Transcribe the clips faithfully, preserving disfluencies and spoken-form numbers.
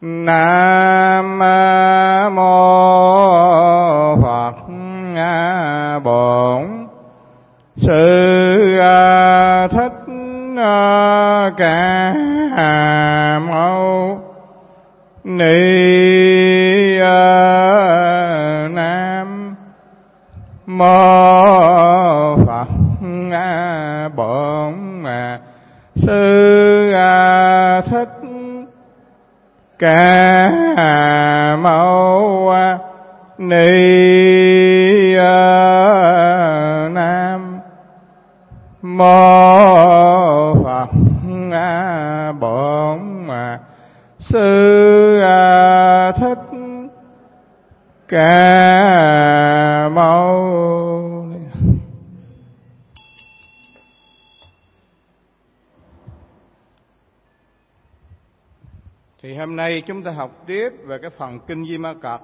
Nam mô Phật Bổn Sư Thích Ca Mâu Ni. Nam mô Phật Bổn Sư Thích Ca Mâu Ni. Nam mô Phật Bổn Sư Thích Ca Mâu. Thì hôm nay chúng ta học tiếp về cái phần Kinh Di Ma Cật.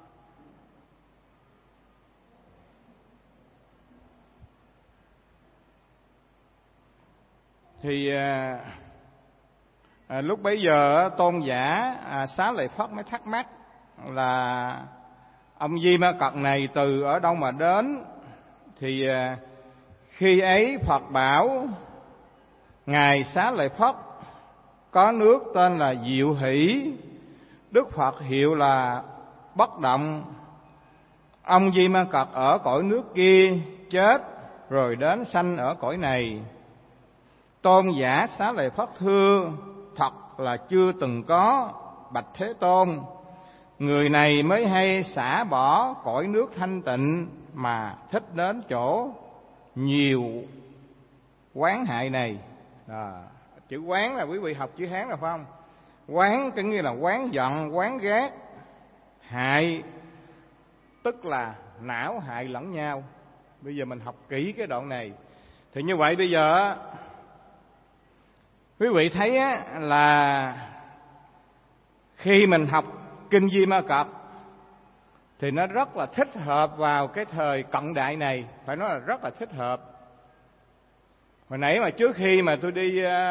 Thì à, à, lúc bấy giờ tôn giả à, Xá Lợi Phất mới thắc mắc là ông Di Ma Cật này từ ở đâu mà đến. Thì à, khi ấy Phật bảo ngài Xá Lợi Phất có nước tên là Diệu Hỷ, Đức Phật hiệu là Bất Động. Ông Di Ma Cật ở cõi nước kia chết rồi đến sanh ở cõi này. Tôn giả Xá Lợi Phất thưa: thật là chưa từng có, bạch Thế Tôn. Người này mới hay xả bỏ cõi nước thanh tịnh mà thích đến chỗ nhiều quán hại này. À, chữ quán là quý vị học chữ Hán là phải không? Quán có nghĩa là quán giận, quán ghét. Hại tức là não hại lẫn nhau. Bây giờ mình học kỹ cái đoạn này. Thì như vậy bây giờ quý vị thấy là khi mình học Kinh Di Ma Cật thì nó rất là thích hợp vào cái thời cận đại này. Phải nói là rất là thích hợp. Hồi nãy mà trước khi mà tôi đi uh,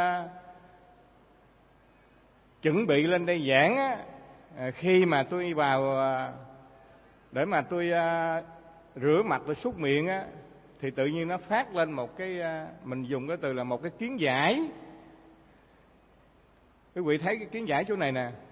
chuẩn bị lên đây giảng á, uh, khi mà tôi vào uh, để mà tôi uh, rửa mặt tôi súc miệng á, thì tự nhiên nó phát lên một cái uh, mình dùng cái từ là một cái kiến giải. Quý vị thấy cái kiến giải chỗ này nè,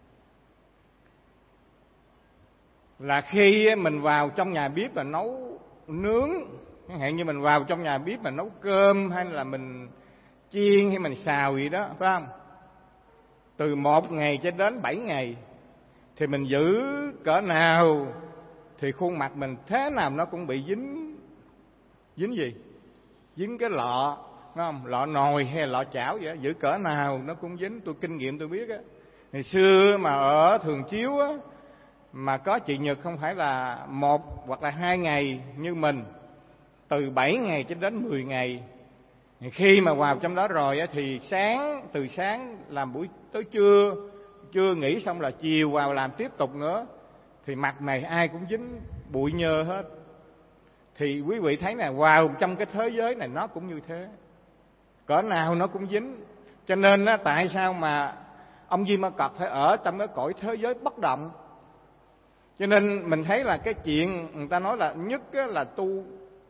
là khi mình vào trong nhà bếp mà nấu nướng, chẳng hạn như mình vào trong nhà bếp mà nấu cơm hay là mình chiên hay mình xào gì đó, phải không? Từ một ngày cho đến bảy ngày thì mình giữ cỡ nào thì khuôn mặt mình thế nào nó cũng bị dính. Dính gì? Dính cái lọ, phải không? Lọ nồi hay lọ chảo vậy, giữ cỡ nào nó cũng dính. Tôi kinh nghiệm tôi biết á. Ngày xưa mà ở Thường Chiếu á, mà có chị Nhật không phải là một hoặc là hai ngày như mình, từ bảy ngày cho đến mười ngày. Khi mà vào trong đó rồi á, thì sáng, từ sáng làm buổi tới trưa, trưa nghỉ xong là chiều vào làm tiếp tục nữa, thì mặt này ai cũng dính bụi nhơ hết. Thì quý vị thấy nè, vào trong cái thế giới này nó cũng như thế, cỡ nào nó cũng dính. Cho nên á, tại sao mà ông Di Ma Cật phải ở trong cái cõi thế giới bất động. Cho nên mình thấy là cái chuyện người ta nói là nhất là tu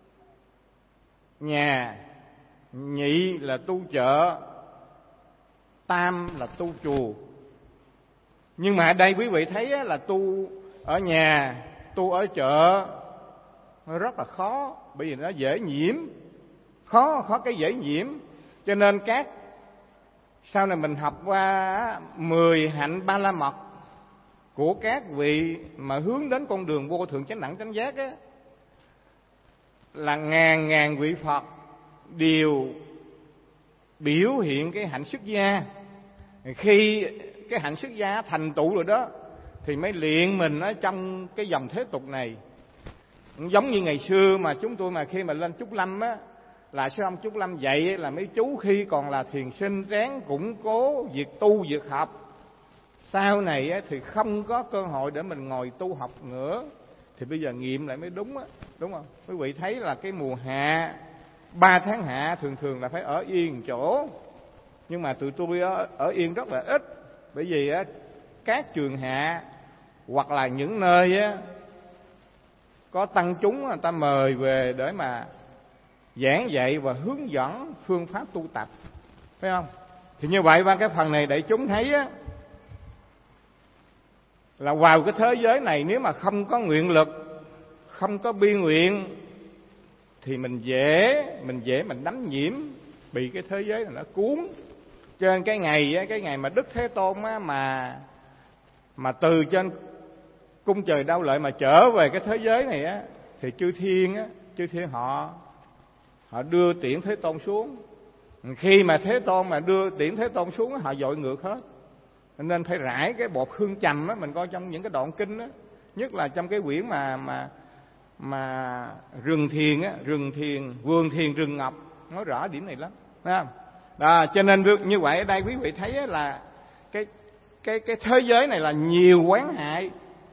nhà, nhị là tu chợ, tam là tu chùa. Nhưng mà ở đây quý vị thấy là tu ở nhà, tu ở chợ nó rất là khó, bởi vì nó dễ nhiễm. Khó, khó cái dễ nhiễm. Cho nên các sau này mình học qua mười hạnh ba la mật của các vị mà hướng đến con đường vô thượng chánh đẳng chánh giác á, là ngàn ngàn vị Phật đều biểu hiện cái hạnh xuất gia. Khi cái hạnh xuất gia thành tựu rồi đó thì mới luyện mình ở trong cái dòng thế tục này. Giống như ngày xưa mà chúng tôi mà khi mà lên Trúc Lâm á, là sư ông Trúc Lâm dạy là mấy chú khi còn là thiền sinh ráng củng cố việc tu việc học. Sau này á, thì không có cơ hội để mình ngồi tu học nữa. Thì bây giờ nghiệm lại mới đúng á, đúng không? Quý vị thấy là cái mùa hạ, ba tháng hạ thường thường là phải ở yên chỗ. Nhưng mà tụi tôi ở, ở yên rất là ít. Bởi vì á, các trường hạ hoặc là những nơi á, có tăng chúng người ta mời về để mà giảng dạy và hướng dẫn phương pháp tu tập, phải không? Thì như vậy qua cái phần này để chúng thấy á, là vào cái thế giới này nếu mà không có nguyện lực, không có bi nguyện, thì mình dễ mình dễ mình đắm nhiễm, bị cái thế giới này nó cuốn. Cho nên cái ngày á, cái ngày mà Đức Thế Tôn á, mà mà từ trên cung trời Đau Lợi mà trở về cái thế giới này á, thì chư thiên á, chư thiên họ họ đưa tiễn Thế Tôn xuống. Khi mà Thế Tôn mà đưa tiễn Thế Tôn xuống, họ dội ngược hết. Nên phải rải cái bột hương trầm á, mình coi trong những cái đoạn kinh á, nhất là trong cái quyển mà mà mà rừng thiền á, rừng thiền, vườn thiền rừng ngọc, nói rõ điểm này lắm, thấy không? Đó, cho nên như vậy ở đây quý vị thấy là cái cái cái thế giới này là nhiều oán hại,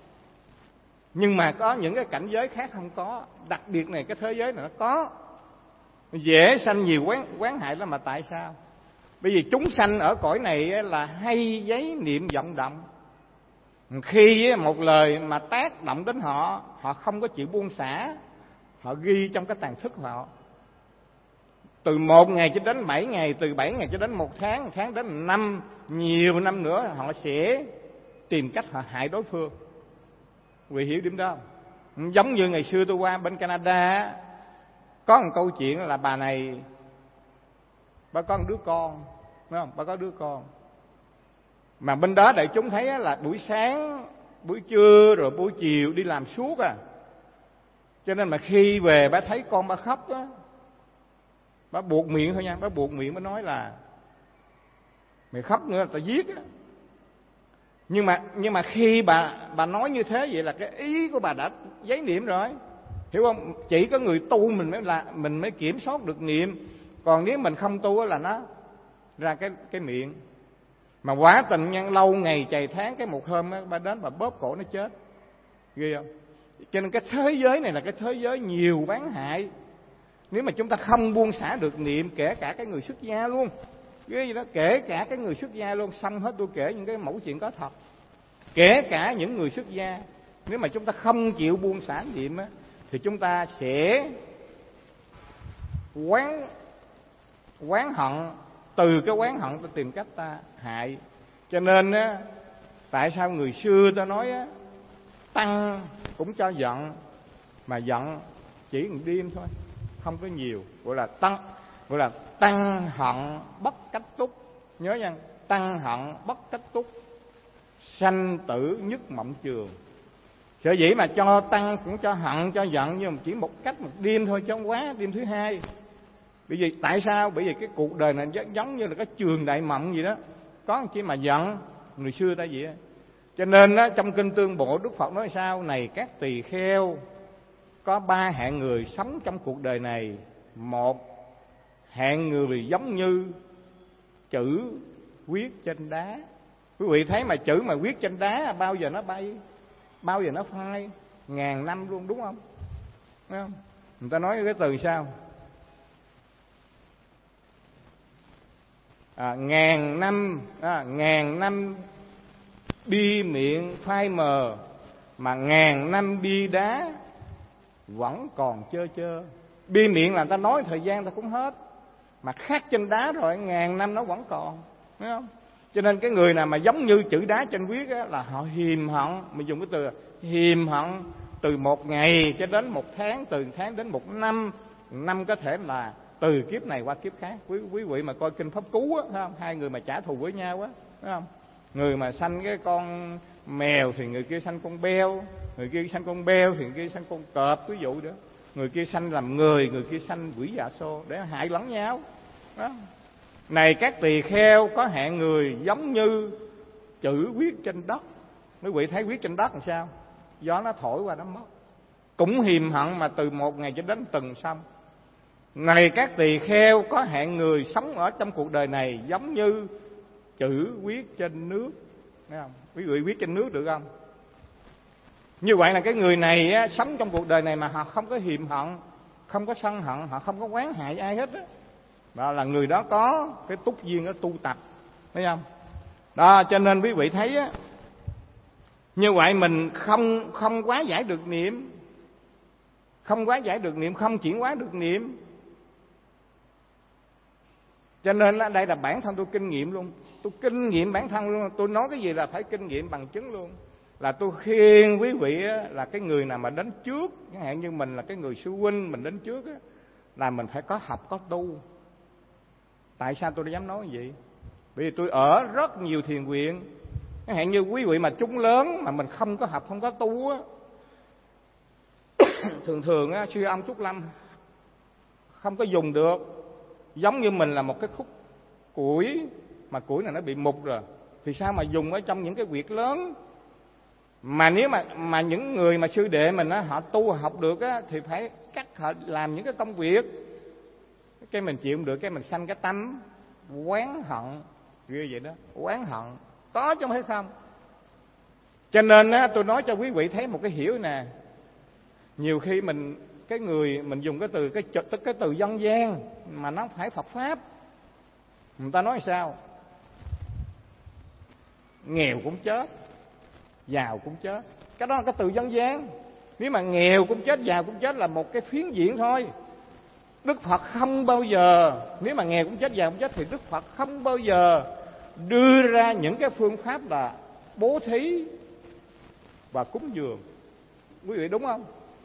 nhưng mà có những cái cảnh giới khác không có. Đặc biệt này cái thế giới này nó có, dễ sanh nhiều quán quán hại lắm. Mà tại sao? Bởi vì chúng sanh ở cõi này là hay giấy niệm vọng động. Khi một lời mà tác động đến họ, họ không có chịu buông xả, họ ghi trong cái tàn thức của họ. Từ một ngày cho đến bảy ngày, từ bảy ngày cho đến một tháng, một tháng đến năm, nhiều năm nữa họ sẽ tìm cách họ hại đối phương. Quý vị hiểu điểm đó không? Giống như ngày xưa tôi qua bên Canada, có một câu chuyện là bà này, bà có một đứa con, phải không? Bà có đứa con. Mà bên đó đại chúng thấy là buổi sáng, buổi trưa rồi buổi chiều đi làm suốt à. Cho nên mà khi về bà thấy con bà khóc á, bà buộc miệng thôi nha, bà buộc miệng bà nói là mày khóc nữa là tao giết á. Nhưng mà nhưng mà khi bà bà nói như thế, vậy là cái ý của bà đã giấy niệm rồi, hiểu không? Chỉ có người tu mình mới là mình mới kiểm soát được niệm, còn nếu mình không tu là nó ra cái cái miệng. Mà quá tình nhân lâu ngày chày tháng, cái một hôm á, bà đến bà bóp cổ nó chết, ghê không? Cho nên cái thế giới này là cái thế giới nhiều oán hại. Nếu mà chúng ta không buông xả được niệm, kể cả cái người xuất gia luôn, ghê gì đó, kể cả cái người xuất gia luôn, xong hết tôi kể những cái mẫu chuyện có thật. Kể cả những người xuất gia, nếu mà chúng ta không chịu buông xả niệm á, thì chúng ta sẽ quán quán hận, từ cái quán hận ta tìm cách ta hại. Cho nên á, tại sao người xưa ta nói á, tăng cũng cho giận, mà giận chỉ một đêm thôi, không có nhiều, gọi là tăng, gọi là tăng hận bất cách túc. Nhớ nha, tăng hận bất cách túc, sanh tử nhất mộng trường. Sở dĩ mà cho tăng cũng cho hận, cho giận, nhưng mà chỉ một cách một đêm thôi, chứ không quá đêm thứ hai. Bởi vì tại sao? Bởi vì cái cuộc đời này giống như là cái trường đại mộng gì đó, có một chi mà giận, người xưa ta vậy. Cho nên á, trong kinh Tương Bộ Đức Phật nói sao? Này các tỳ kheo, có ba hạng người sống trong cuộc đời này. Một, hạng người giống như chữ viết trên đá. Quý vị thấy mà chữ mà viết trên đá bao giờ nó bay, bao giờ nó phai, ngàn năm luôn, đúng không? Đúng không? Người ta nói cái từ sao? À, ngàn năm à, ngàn năm bi miệng phai mờ, mà ngàn năm bi đá vẫn còn chơ chơ. Bi miệng là người ta nói thời gian ta cũng hết, mà khắc trên đá rồi ngàn năm nó vẫn còn, thấy không? Cho nên cái người nào mà giống như chữ đá trên viết á, là họ hiềm hận. Mình dùng cái từ hiềm hận từ một ngày cho đến một tháng, từ tháng đến một năm. Năm có thể là từ kiếp này qua kiếp khác. Quý quý vị mà coi kinh Pháp Cú á, thấy không? Hai người mà trả thù với nhau á, thấy không? Người mà sanh cái con mèo thì người kia sanh con beo, người kia sanh con beo thì người kia sanh con cọp, ví dụ đó. Người kia sanh làm người, người kia sanh quỷ dạ xô, để hại lẫn nhau đó. Này các tỳ kheo, có hạng người giống như chữ viết trên đất. Quý vị thấy viết trên đất làm sao? Gió nó thổi qua nó mất. Cũng hiềm hận mà từ một ngày cho đến từng xong. Này các tỳ kheo, có hạng người sống ở trong cuộc đời này giống như chữ viết trên nước. Thấy không? Quý vị viết trên nước được không? Như vậy là cái người này á, sống trong cuộc đời này mà họ không có hiềm hận, không có sân hận, họ không có oán hại ai hết á. Đó là người đó có cái túc duyên ở tu tập, thấy không? Đó, cho nên quý vị thấy á, Như vậy mình không không quá giải được niệm, không quá giải được niệm, không chuyển hóa được niệm. Cho nên ở đây là bản thân tôi kinh nghiệm luôn, tôi kinh nghiệm bản thân luôn. Tôi nói cái gì là phải kinh nghiệm bằng chứng luôn. Là tôi khuyên quý vị là cái người nào mà đến trước, chẳng hạn như mình là cái người sư huynh, mình đến trước là mình phải có học có tu. Tại sao tôi dám nói như vậy? Bởi vì tôi ở rất nhiều thiền viện, chẳng hạn như quý vị mà chúng lớn mà mình không có học không có tu á, thường thường á, sư ông Trúc Lâm không có dùng được. Giống như mình là một cái khúc củi, mà củi này nó bị mục rồi, thì sao mà dùng ở trong những cái việc lớn. Mà nếu mà mà những người mà sư đệ mình á, họ tu họ học được á, thì phải cắt họ làm những cái công việc. Cái mình chịu không được, cái mình sanh cái tâm oán hận như vậy đó, oán hận có chứ không phải không. Cho nên á, tôi nói cho quý vị thấy một cái hiểu nè. Nhiều khi mình cái người mình dùng cái từ cái cái từ dân gian mà nó phải Phật pháp. Người ta nói sao? Nghèo cũng chết, giàu cũng chết. Cái đó là cái từ dân gian. Nếu mà nghèo cũng chết, giàu cũng chết là một cái phiến diện thôi. Đức Phật không bao giờ, nếu mà nghèo cũng chết, giàu cũng chết, thì Đức Phật không bao giờ đưa ra những cái phương pháp là bố thí và cúng dường. Quý vị đúng không?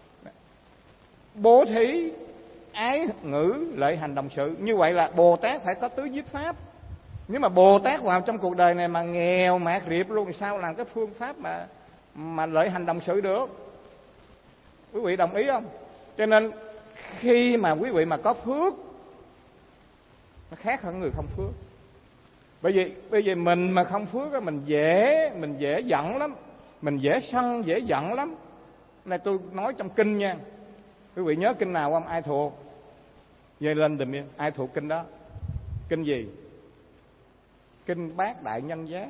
Bố thí, ái ngữ, lợi hành đồng sự. Như vậy là Bồ Tát phải có tứ nhiếp pháp. Nếu mà Bồ Tát vào trong cuộc đời này mà nghèo mạt riệp luôn, sao làm cái phương pháp mà mà lợi hành đồng sự được? Quý vị đồng ý không? Cho nên khi mà quý vị mà có phước, nó khác hơn người không phước. Bởi vì bởi vì mình mà không phước, mình dễ mình dễ giận lắm, mình dễ sân dễ giận lắm. Này tôi nói trong kinh nha. Quý vị nhớ kinh nào không? Ai thuộc? Về lên đùm yên. Ai thuộc kinh đó? Kinh gì? Kinh Bát Đại Nhân Giác.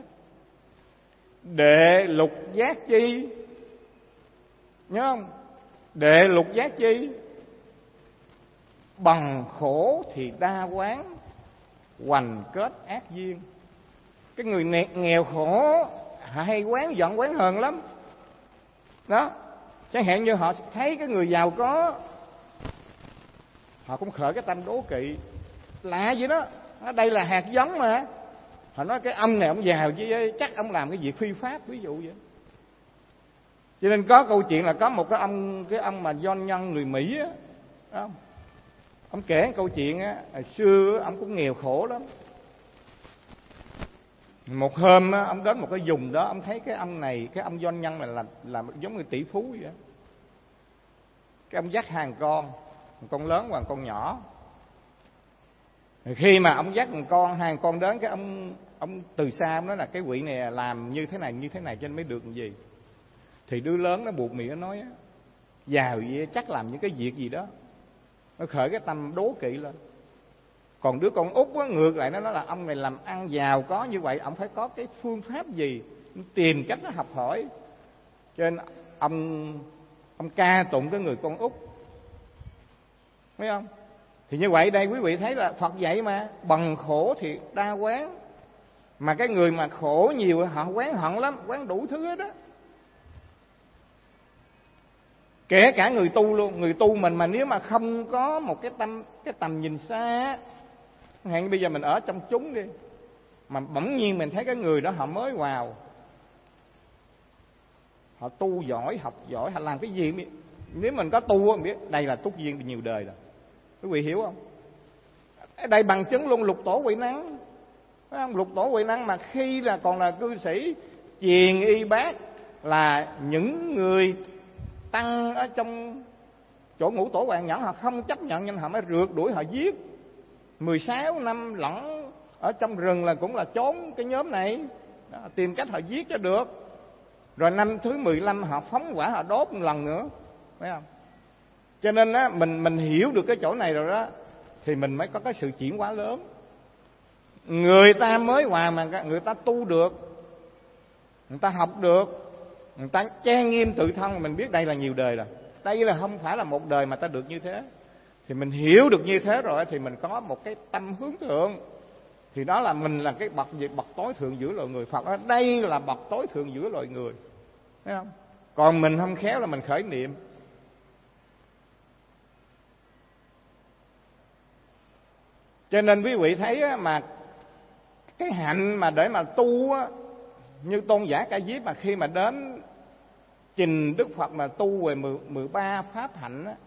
Đệ lục giác chi? Nhớ không? Đệ lục giác chi? Bằng khổ thì đa quán, hoành kết ác duyên. Cái người nghèo khổ hay quán giận quán hờn lắm. Đó. Chẳng hạn như họ thấy cái người giàu có, họ cũng khởi cái tâm đố kỵ. Lạ vậy đó. Đây là hạt giống mà. Họ nói cái ông này ông giàu chứ chắc ông làm cái việc phi pháp, ví dụ vậy. Cho nên có câu chuyện là có một cái ông cái ông mà doanh nhân người Mỹ á, không? Ông kể câu chuyện á, hồi xưa ông cũng nghèo khổ lắm. Một hôm á, ông đến một cái vùng đó, ông thấy cái ông này, cái ông doanh nhân này là là giống như tỷ phú vậy. Cái ông dắt hàng con, một con lớn và một con nhỏ. Khi mà ông dắt một con, hai con đến, cái ông ông từ xa ông nói là cái vị này làm như thế này như thế này cho nên mới được cái gì. Thì đứa lớn nó buộc miệng nó nói á, giàu vậy chắc làm những cái việc gì đó. Nó khởi cái tâm đố kỵ lên. Còn đứa con út á, ngược lại nó nói là ông này làm ăn giàu có như vậy, ông phải có cái phương pháp gì, tìm cách nó học hỏi. Cho nên ông ông ca tụng cái người con út, thấy không? Thì như vậy đây quý vị thấy là Phật dạy mà, bằng khổ thì đa quán. Mà cái người mà khổ nhiều họ quán hận lắm, quán đủ thứ hết đó. Kể cả người tu luôn, người tu mình mà nếu mà không có một cái tâm cái tầm nhìn xa, hạn bây giờ mình ở trong chúng đi, mà bỗng nhiên mình thấy cái người đó họ mới vào, họ tu giỏi, học giỏi, họ làm cái gì, nếu mình có tu mình biết đây là túc duyên nhiều đời rồi. Quý vị hiểu không? Ở đây bằng chứng luôn Lục Tổ Huệ Năng, phải không? Lục Tổ Huệ Năng mà khi là còn là cư sĩ Chiền Y Bát, là những người tăng ở trong chỗ Ngũ Tổ Hoàng Nhẫn họ không chấp nhận nên họ mới rượt đuổi họ giết. mười sáu năm lẫn ở trong rừng là cũng là trốn cái nhóm này đó, tìm cách họ giết cho được. Rồi năm thứ mười lăm họ phóng hỏa họ đốt một lần nữa, phải không? Cho nên á, mình mình hiểu được cái chỗ này rồi đó, thì mình mới có cái sự chuyển hóa lớn. Người ta mới hòa mà người ta tu được, người ta học được, người ta che nghiêm tự thân, mình biết đây là nhiều đời rồi. Đây là không phải là một đời mà ta được như thế. Thì mình hiểu được như thế rồi thì mình có một cái tâm hướng thượng. Thì đó là mình là cái bậc gì? Bậc tối thượng giữa loài người. Phật ở đây là bậc tối thượng giữa loài người. thấy không? Còn mình không khéo là mình khởi niệm. Cho nên quý vị thấy á, mà cái hạnh mà để mà tu á, như Tôn giả Ca Diếp mà khi mà đến trình Đức Phật mà tu về mười ba pháp hạnh á,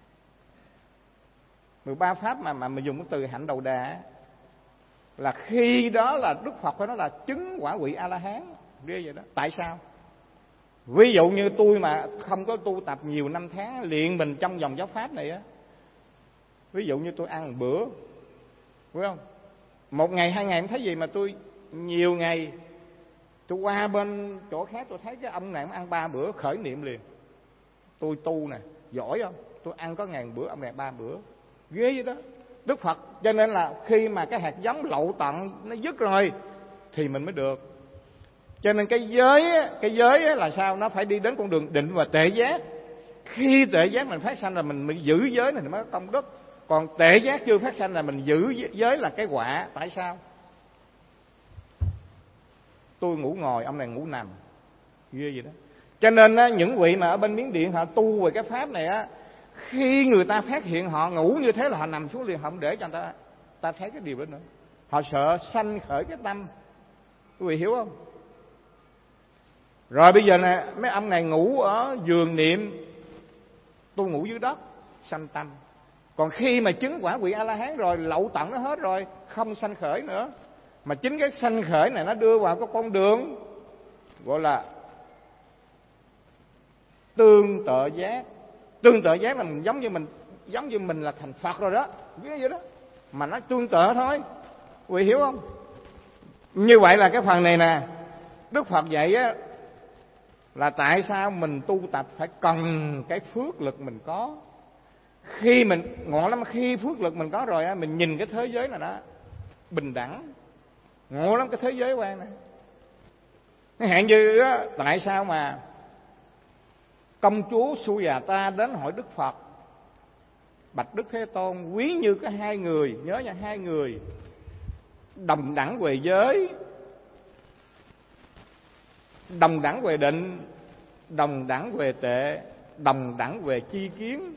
mười ba pháp mà mà mình dùng cái từ hạnh đầu đà, là khi đó là Đức Phật phải nói là chứng quả vị A La Hán, ghê vậy đó. Tại sao? Ví dụ như tôi mà không có tu tập nhiều năm tháng luyện mình trong dòng giáo pháp này á, ví dụ như tôi ăn một bữa, phải không? Một ngày hai ngày không thấy gì, mà tôi nhiều ngày tôi qua bên chỗ khác tôi thấy cái ông này ăn ba bữa khởi niệm liền. Tôi tu nè, giỏi không? Tôi ăn có ngàn bữa, ông này ba bữa, ghê vậy đó. Đức Phật cho nên là khi mà cái hạt giống lậu tận nó dứt rồi thì mình mới được. Cho nên cái giới cái giới là sao? Nó phải đi đến con đường định và tệ giác. Khi tệ giác mình phát sanh là mình mới giữ giới này mới có công đức. Còn tệ giác chưa phát sanh là mình giữ giới là cái quả. Tại sao? Tôi ngủ ngồi, ông này ngủ nằm, ghê vậy đó. Cho nên á, những vị mà ở bên Miến Điện họ tu về cái pháp này á, khi người ta phát hiện họ ngủ như thế là họ nằm xuống liền, họ không để cho người ta ta thấy cái điều đó nữa. Họ sợ sanh khởi cái tâm. Quý vị hiểu không? Rồi bây giờ nè, mấy ông này ngủ ở giường niệm, tôi ngủ dưới đất, sanh tâm. Còn khi mà chứng quả vị A La Hán rồi, lậu tận nó hết rồi, không sanh khởi nữa. Mà chính cái sanh khởi này nó đưa vào cái con đường gọi là tương tự giác. Tương tự giác là mình giống như mình giống như mình là thành Phật rồi đó, biết vậy đó. Mà nó tương tự thôi. Quý vị hiểu không? Như vậy là cái phần này nè, Đức Phật dạy á, là tại sao mình tu tập phải cần cái phước lực mình có. Khi mình ngộ lắm, khi phước lực mình có rồi á, mình nhìn cái thế giới này đó bình đẳng, ngộ lắm cái thế giới quan này. Nó hạn như á, tại sao mà công chúa Sujata đến hỏi Đức Phật, bạch Đức Thế Tôn, quý như có hai người, nhớ nha, hai người đồng đẳng về giới, đồng đẳng về định, đồng đẳng về tệ, đồng đẳng về chi kiến.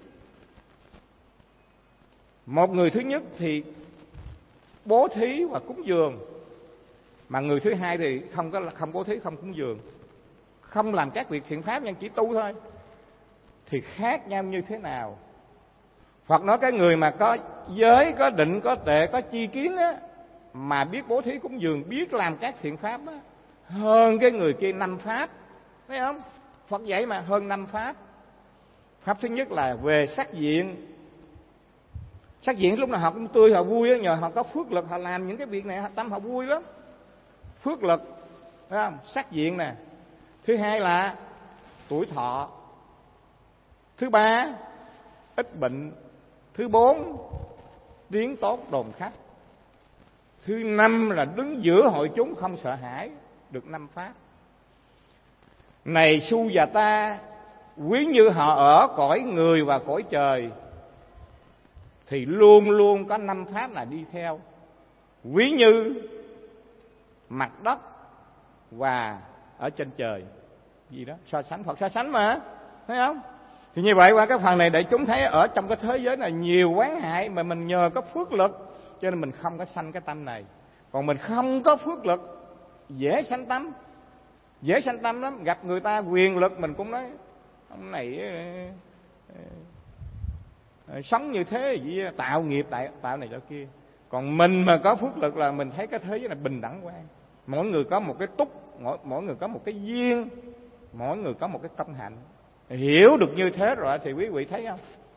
Một người thứ nhất thì bố thí và cúng dường, mà người thứ hai thì không có không bố thí, không cúng dường, không làm các việc thiện pháp, nhưng chỉ tu thôi. Thì khác nhau như thế nào? Phật nói cái người mà có giới, có định, có tệ, có chi kiến á, mà biết bố thí cúng dường, biết làm các thiện pháp á, hơn cái người kia năm pháp. Thấy không? Phật dạy mà hơn năm pháp. Pháp thứ nhất là về sắc diện. Sắc diện lúc nào họ cũng tươi, họ vui á, nhờ họ có phước lực, họ làm những cái việc này, tâm họ vui lắm. Phước lực, thấy không? Sắc diện nè. Thứ hai là tuổi thọ. Thứ ba, ít bệnh. Thứ bốn, tiếng tốt đồn khách. Thứ năm là đứng giữa hội chúng không sợ hãi, được năm pháp. Này Sujata, quý như họ ở cõi người và cõi trời thì luôn luôn có năm pháp là đi theo. Quý như mặt đất và ở trên trời. Gì đó, so sánh, Phật so sánh mà, thấy không? Thì như vậy qua cái phần này để chúng thấy ở trong cái thế giới này nhiều quán hại, mà mình nhờ có phước lực cho nên mình không có sanh cái tâm này. Còn mình không có phước lực dễ sanh tâm, dễ sanh tâm lắm. Gặp người ta quyền lực mình cũng nói ông này ờ, ờ, sống như thế gì, tạo nghiệp tại tạo này tạo kia. Còn mình mà có phước lực là mình thấy cái thế giới này bình đẳng quan. Mỗi người có một cái túc, mỗi, mỗi người có một cái duyên, mỗi người có một cái công hạnh. Hiểu được như thế rồi thì quý vị thấy không?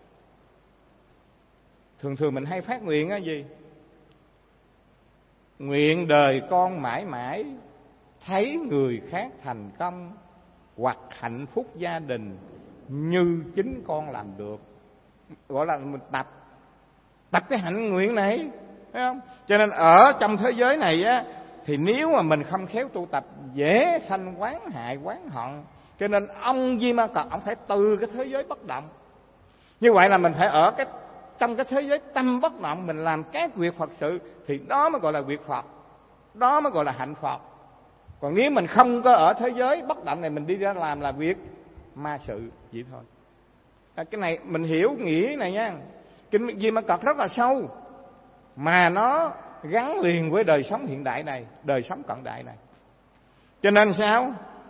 Thường thường mình hay phát nguyện á gì? Nguyện đời con mãi mãi thấy người khác thành công, hoặc hạnh phúc gia đình như chính con làm được. Gọi là mình tập tập cái hạnh nguyện này, thấy không? Cho nên ở trong thế giới này á, thì nếu mà mình không khéo tu tập dễ sanh oán hại, oán hận. Cho nên ông Di Ma Cật ông phải từ cái thế giới bất động. Như vậy là mình phải ở cái trong cái thế giới tâm bất động, mình làm các việc Phật sự thì đó mới gọi là việc Phật, đó mới gọi là hạnh Phật. Còn nếu mình không có ở thế giới bất động này, mình đi ra làm là việc ma sự vậy thôi. À, cái này mình hiểu nghĩa này nha. Kinh Di Ma Cật rất là sâu, mà nó gắn liền với đời sống hiện đại này, đời sống cận đại này. Cho nên sao?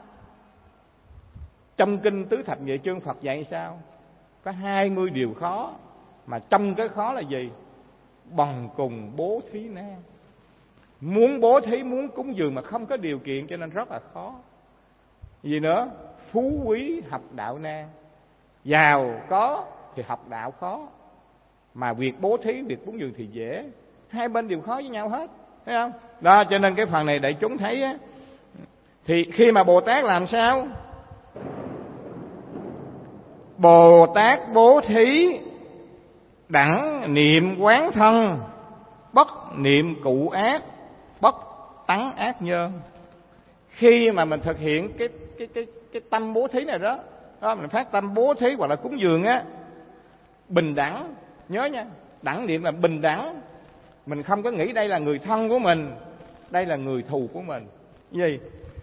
Trong kinh Tứ Thập Nhị Chương Phật dạy sao? Có hai mươi điều khó, mà trong cái khó là gì? Bằng cùng bố thí nan. Muốn bố thí, muốn cúng dường mà không có điều kiện, cho nên rất là khó. Gì nữa? Phú quý học đạo nan. Giàu có thì học đạo khó, mà việc bố thí, việc cúng dường thì dễ. Hai bên đều khó với nhau hết, thấy không? Đó, cho nên cái phần này đại chúng thấy á, thì khi mà Bồ Tát làm sao? Bồ Tát bố thí đẳng niệm quán thân, bất niệm cụ ác, bất tắng ác nhân. Khi mà mình thực hiện cái cái cái cái tâm bố thí này đó, đó mình phát tâm bố thí hoặc là cúng dường á, bình đẳng, nhớ nha, đẳng niệm là bình đẳng. Mình không có nghĩ đây là người thân của mình, đây là người thù của mình. Gì?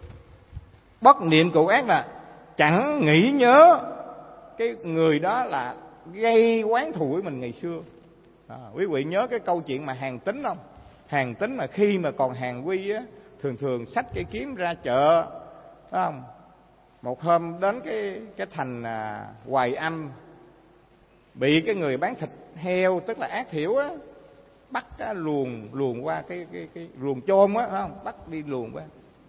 Bất niệm cụ ác là chẳng nghĩ nhớ cái người đó là gây oán thù với mình ngày xưa. À, quý vị nhớ cái câu chuyện mà Hàn Tín không? Hàn Tín mà khi mà còn Hàn Quy á, thường thường xách cây kiếm ra chợ, phải không? Một hôm đến cái cái thành à, Hoài Âm, bị cái người bán thịt heo, tức là ác thiểu á, bắt á, luồn luồn qua cái cái cái luồn chôn á, phải không? Bắt đi luồn qua.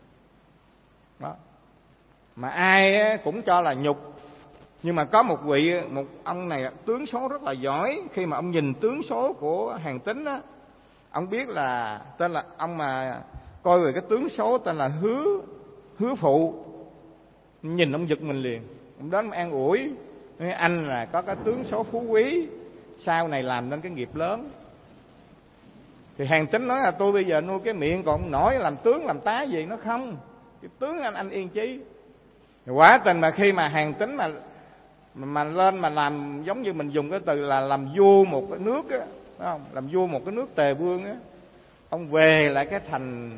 Đó. Mà ai á, cũng cho là nhục. Nhưng mà có một vị, một ông này tướng số rất là giỏi. Khi mà ông nhìn tướng số của Hàn Tín á, ông biết là tên là ông mà coi về cái tướng số tên là Hứa Hứa Phụ. Nhìn ông giật mình liền. Ông đến an ủi, anh là có cái tướng số phú quý, sau này làm nên cái nghiệp lớn. Thì Hàn Tín nói là tôi bây giờ nuôi cái miệng còn nổi, làm tướng làm tá gì nó không. Cái tướng anh anh yên chí. Quả tình mà khi mà Hàn Tín mà mà lên mà làm, giống như mình dùng cái từ là làm vua một cái nước á, phải không? Làm vua một cái nước Tề Vương á, ông về lại cái thành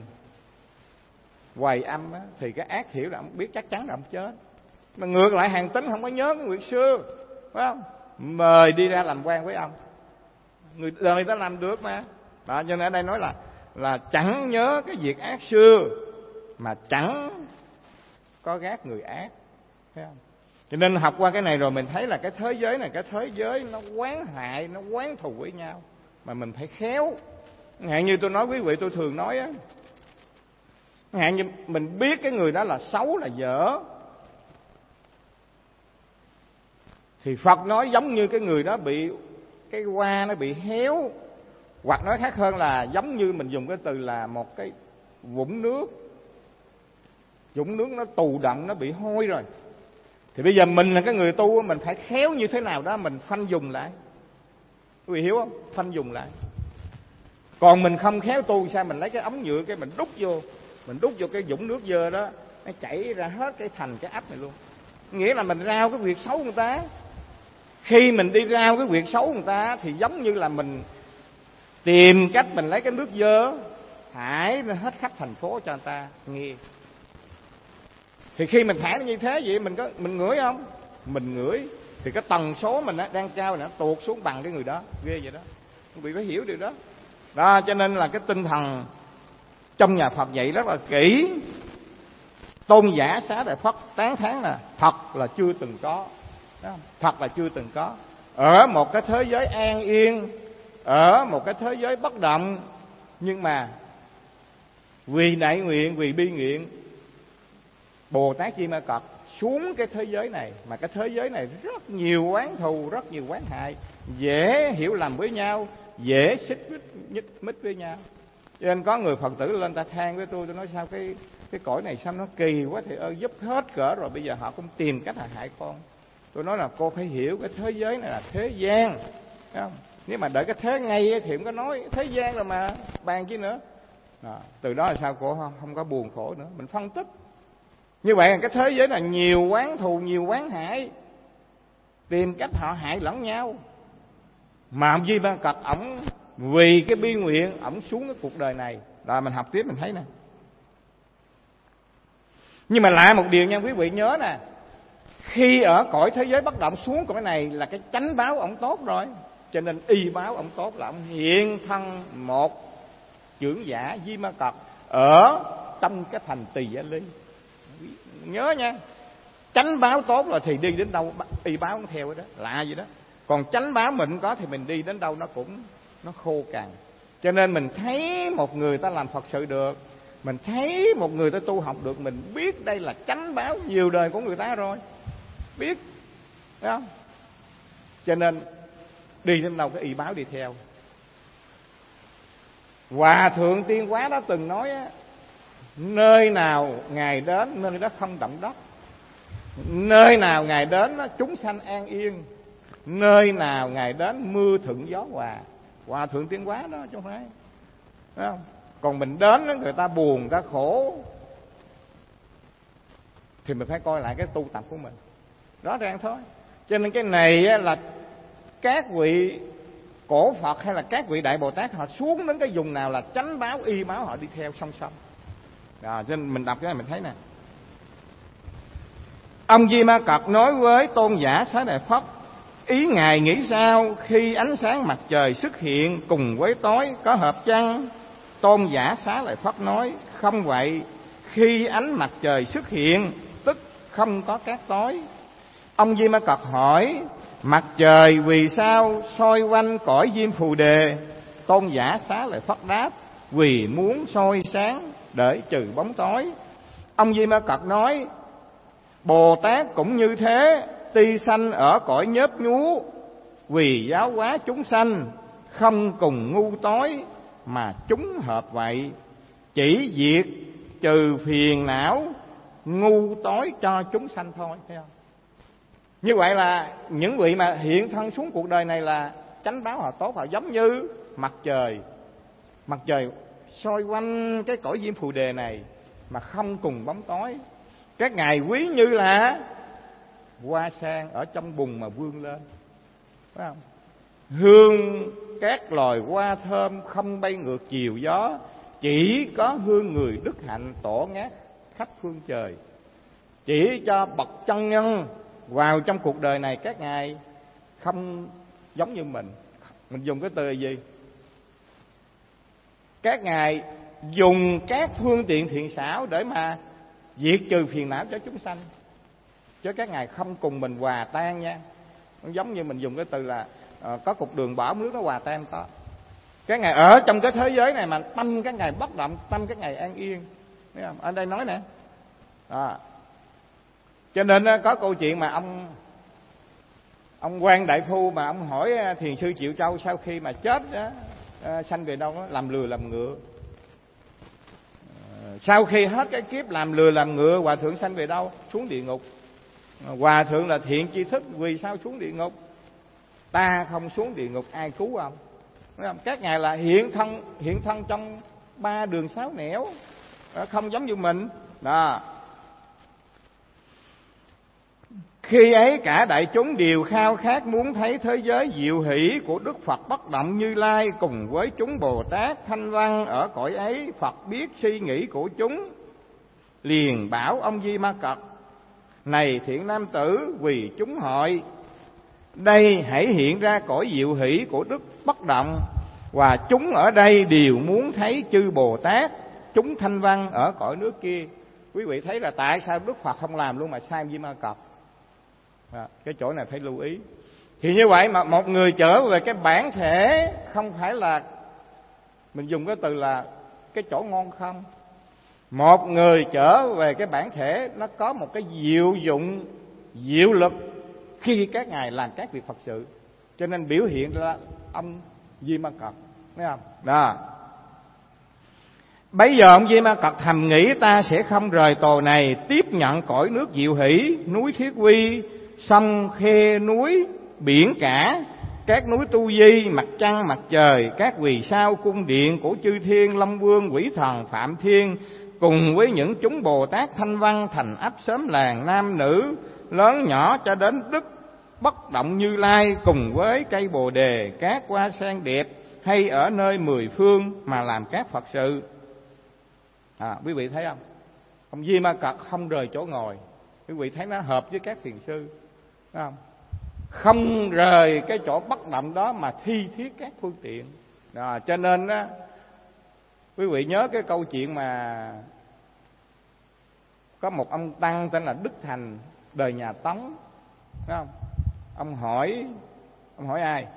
Hoài Âm á, thì cái ác hiểu là ông biết chắc chắn là ông chết. Mà ngược lại Hàn Tín không có nhớ cái việc xưa, phải không? Mời đi ra làm quan với ông, người đời ta làm được mà. Đó, cho nên ở đây nói là là chẳng nhớ cái việc ác xưa, mà chẳng có ghét người ác, thấy không? Cho nên học qua cái này rồi mình thấy là cái thế giới này, cái thế giới nó oán hại, nó oán thù với nhau, mà mình phải khéo. Hạn như tôi nói quý vị, tôi thường nói á, hạn như mình biết cái người đó là xấu là dở, thì Phật nói giống như cái người đó bị cái hoa nó bị héo, hoặc nói khác hơn là giống như mình dùng cái từ là một cái vũng nước, vũng nước nó tù đọng, nó bị hôi rồi. Thì bây giờ mình là cái người tu, mình phải khéo như thế nào đó mình khoanh dùng lại. Quý vị hiểu không? Khoanh dùng lại. Còn mình không khéo tu sao? Mình lấy cái ống nhựa cái mình đút vô, mình đút vô cái vũng nước dơ đó, nó chảy ra hết cái thành cái ấp này luôn. Nghĩa là mình rao cái việc xấu người ta. Khi mình đi rao cái việc xấu người ta thì giống như là mình tìm cách mình lấy cái nước dơ thải ra hết khắp thành phố cho người ta nghe. Thì khi mình thải nó như thế vậy mình có mình ngửi không? Mình ngửi thì cái tần số mình đang cao nó tuột xuống bằng cái người đó, ghê vậy đó. Quý vị phải hiểu điều đó. Đó, cho nên là cái tinh thần trong nhà Phật dạy rất là kỹ. Tôn giả Xá Lợi Phất tán thán là thật là chưa từng có, thật là chưa từng có. Ở một cái thế giới an yên, ở một cái thế giới bất động, nhưng mà vì đại nguyện, vì bi nguyện, Bồ Tát Di Ma Cật xuống cái thế giới này, mà cái thế giới này rất nhiều oán thù, rất nhiều oán hại, dễ hiểu lầm với nhau, dễ xích mít, mít với nhau. Cho nên có người Phật tử lên ta than với tôi, tôi nói sao cái cái cõi này sao nó kỳ quá, thì ơi giúp hết cỡ rồi bây giờ họ cũng tìm cách là hại con. Tôi nói là cô phải hiểu cái thế giới này là thế gian, thấy không? Nếu mà đợi cái thế ngay thì không có nói thế gian rồi mà bàn chi nữa. Đó, từ đó là sao cô không, không có buồn khổ nữa. Mình phân tích như vậy là cái thế giới là nhiều oán thù, nhiều oán hại, tìm cách họ hại lẫn nhau. Mà ông Di Ma Cật ổng vì cái bi nguyện ổng xuống cái cuộc đời này. Rồi mình học tiếp mình thấy nè, Nhưng mà lại một điều nha quý vị nhớ nè, khi ở cõi thế giới bất động xuống cõi này là cái chánh báo ông tốt rồi, cho nên y báo ông tốt là ông hiện thân một trưởng giả Di Ma Cật ở trong cái thành Tỳ Gia Ly. Nhớ nha, chánh báo tốt rồi thì đi đến đâu y báo cũng theo đó, lạ gì đó. Còn chánh báo mình có thì mình đi đến đâu nó cũng nó khô cằn. Cho nên mình thấy một người ta làm Phật sự được, mình thấy một người ta tu học được, mình biết đây là chánh báo nhiều đời của người ta rồi, biết, thấy không? Cho nên đi đến đâu cái y báo đi theo. Hòa thượng Tiên Quá đã từng nói á, nơi nào Ngài đến nơi đó không động đất, nơi nào Ngài đến chúng sanh an yên, nơi nào Ngài đến mưa thuận gió hòa. Hòa thượng Tiên Quá đó chứ không phải, thấy không? Còn mình đến đó, người ta buồn, người ta khổ thì mình phải coi lại cái tu tập của mình, rõ ràng thôi. Cho nên cái này là các vị cổ Phật hay là các vị Đại Bồ Tát họ xuống đến cái vùng nào là chánh báo y báo họ đi theo song song. Rồi, cho nên mình đọc cái này mình thấy nè. Ông Di Ma Cật nói với tôn giả Xá Lợi Phất: ý Ngài nghĩ sao khi ánh sáng mặt trời xuất hiện cùng với tối, có hợp chăng? Tôn giả Xá Lợi Phất nói: không vậy, khi ánh mặt trời xuất hiện tức không có cát tối. Ông Di Ma Cật hỏi: mặt trời vì sao soi quanh cõi Diêm Phù Đề? Tôn giả Xá Lợi Phất đáp: vì muốn soi sáng để trừ bóng tối. Ông Di Ma Cật nói: Bồ Tát cũng như thế, tuy sanh ở cõi nhớp nhú, vì giáo hóa chúng sanh không cùng ngu tối mà chúng hợp vậy, chỉ diệt trừ phiền não ngu tối cho chúng sanh thôi, thấy không? Như vậy là những vị mà hiện thân xuống cuộc đời này là chánh báo họ tốt, họ giống như mặt trời. Mặt trời soi quanh cái cõi Diêm Phù Đề này mà không cùng bóng tối. Các ngài quý như là hoa sen ở trong bùn mà vươn lên, phải không? Hương các loài hoa thơm không bay ngược chiều gió, chỉ có hương người đức hạnh tỏ ngát khắp phương trời. Chỉ cho bậc chân nhân vào trong cuộc đời này các ngài không giống như mình. Mình dùng cái từ gì? Các ngài dùng các phương tiện thiện xảo để mà diệt trừ phiền não cho chúng sanh, chứ các ngài không cùng mình hòa tan nha. Giống như mình dùng cái từ là uh, có cục đường bỏ nước nó hòa tan có. Các ngài ở trong cái thế giới này mà tâm các ngài bất động, tâm các ngài an yên, thấy không? Ở đây nói nè. À. Cho nên có câu chuyện mà ông ông Quan Đại Phu mà ông hỏi thiền sư Triệu Châu sau khi mà chết đó, uh, sanh về đâu đó, làm lừa làm ngựa. Sau khi hết cái kiếp làm lừa làm ngựa, hòa thượng sanh về đâu? Xuống địa ngục. Hòa thượng là thiện tri thức, vì sao xuống địa ngục? Ta không xuống địa ngục ai cứu ông? Không? Các ngài là hiện thân hiện thân trong ba đường sáu nẻo, không giống như mình đó. Khi ấy cả đại chúng đều khao khát muốn thấy thế giới diệu hỷ của Đức Phật Bất Động Như Lai cùng với chúng Bồ Tát Thanh Văn ở cõi ấy. Phật biết suy nghĩ của chúng, liền bảo ông Di Ma Cật: này thiện nam tử, vì chúng hội đây hãy hiện ra cõi diệu hỷ của Đức Bất Động, và chúng ở đây đều muốn thấy chư Bồ Tát, chúng Thanh Văn ở cõi nước kia. Quý vị thấy là tại sao Đức Phật không làm luôn mà sai Di Ma Cật? À, cái chỗ này phải lưu ý. Thì như vậy mà một người trở về cái bản thể, không phải là mình dùng cái từ là cái chỗ ngon không. Một người trở về cái bản thể, nó có một cái diệu dụng, diệu lực khi các ngài làm các việc Phật sự. Cho nên biểu hiện ra ông Di Ma Cật, thấy không? Đó. Bấy giờ ông Di Ma Cật thầm nghĩ: ta sẽ không rời tổ này, tiếp nhận cõi nước diệu hỷ, núi Thiết Quy, sông khe núi, biển cả, các núi Tu Di, mặt trăng mặt trời, các vì sao cung điện của chư thiên, Long Vương, Quỷ Thần, Phạm Thiên, cùng với những chúng Bồ Tát Thanh Văn, thành ấp xóm làng, nam nữ lớn nhỏ cho đến Đức Bất Động Như Lai, cùng với cây Bồ Đề, các hoa sen đẹp, hay ở nơi mười phương mà làm các Phật sự. À, quý vị thấy không? Ông Di Ma Cật không rời chỗ ngồi. Quý vị thấy nó hợp với các thiền sư, phải không? Không rời cái chỗ bất động đó mà thi thiết các phương tiện. Đó, cho nên đó, quý vị nhớ cái câu chuyện mà có một ông tăng tên là Đức Thành, đời nhà Tống, phải không? Ông hỏi, ông hỏi ai?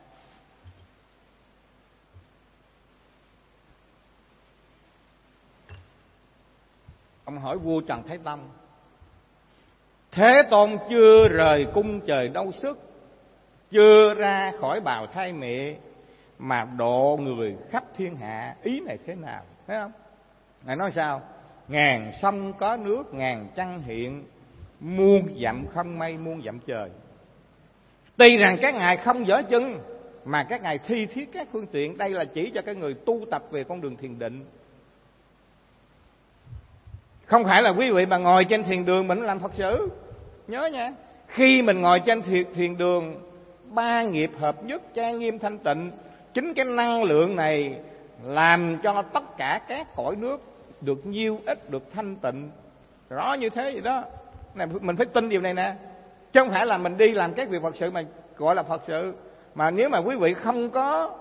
Ông hỏi vua Trần Thái Tông. Thế Tôn chưa rời cung trời đâu sức, chưa ra khỏi bào thai mẹ mà độ người khắp thiên hạ, ý này thế nào? Thấy không? Ngài nói sao? Ngàn sông có nước, ngàn trăng hiện, muôn dặm không mây, muôn dặm trời. Tuy rằng các ngài không dở chân, mà các ngài thi thiết các phương tiện. Đây là chỉ cho cái người tu tập về con đường thiền định. Không phải là quý vị mà ngồi trên thiền đường mình làm Phật sự. Nhớ nha, khi mình ngồi trên thiền, thiền đường, ba nghiệp hợp nhất, trang nghiêm thanh tịnh, chính cái năng lượng này làm cho tất cả các cõi nước được nhiêu ít, được thanh tịnh. Rõ như thế vậy đó. Này, mình phải tin điều này nè. Chứ không phải là mình đi làm các việc Phật sự mà gọi là Phật sự. Mà nếu mà quý vị không có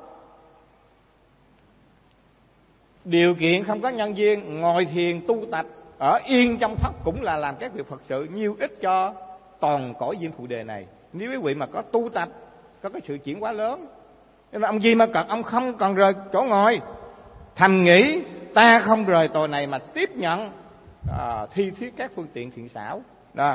điều kiện, không có nhân duyên, ngồi thiền tu tập ở yên trong thất cũng là làm các việc Phật sự nhiêu ích cho toàn cõi Diêm Phù Đề này. Nếu quý vị mà có tu tập, có cái sự chuyển hóa lớn. Nên là ông Di Ma Cật, ông không còn rời chỗ ngồi, thầm nghĩ ta không rời tòa này mà tiếp nhận à, thi thiết các phương tiện thiện xảo đó.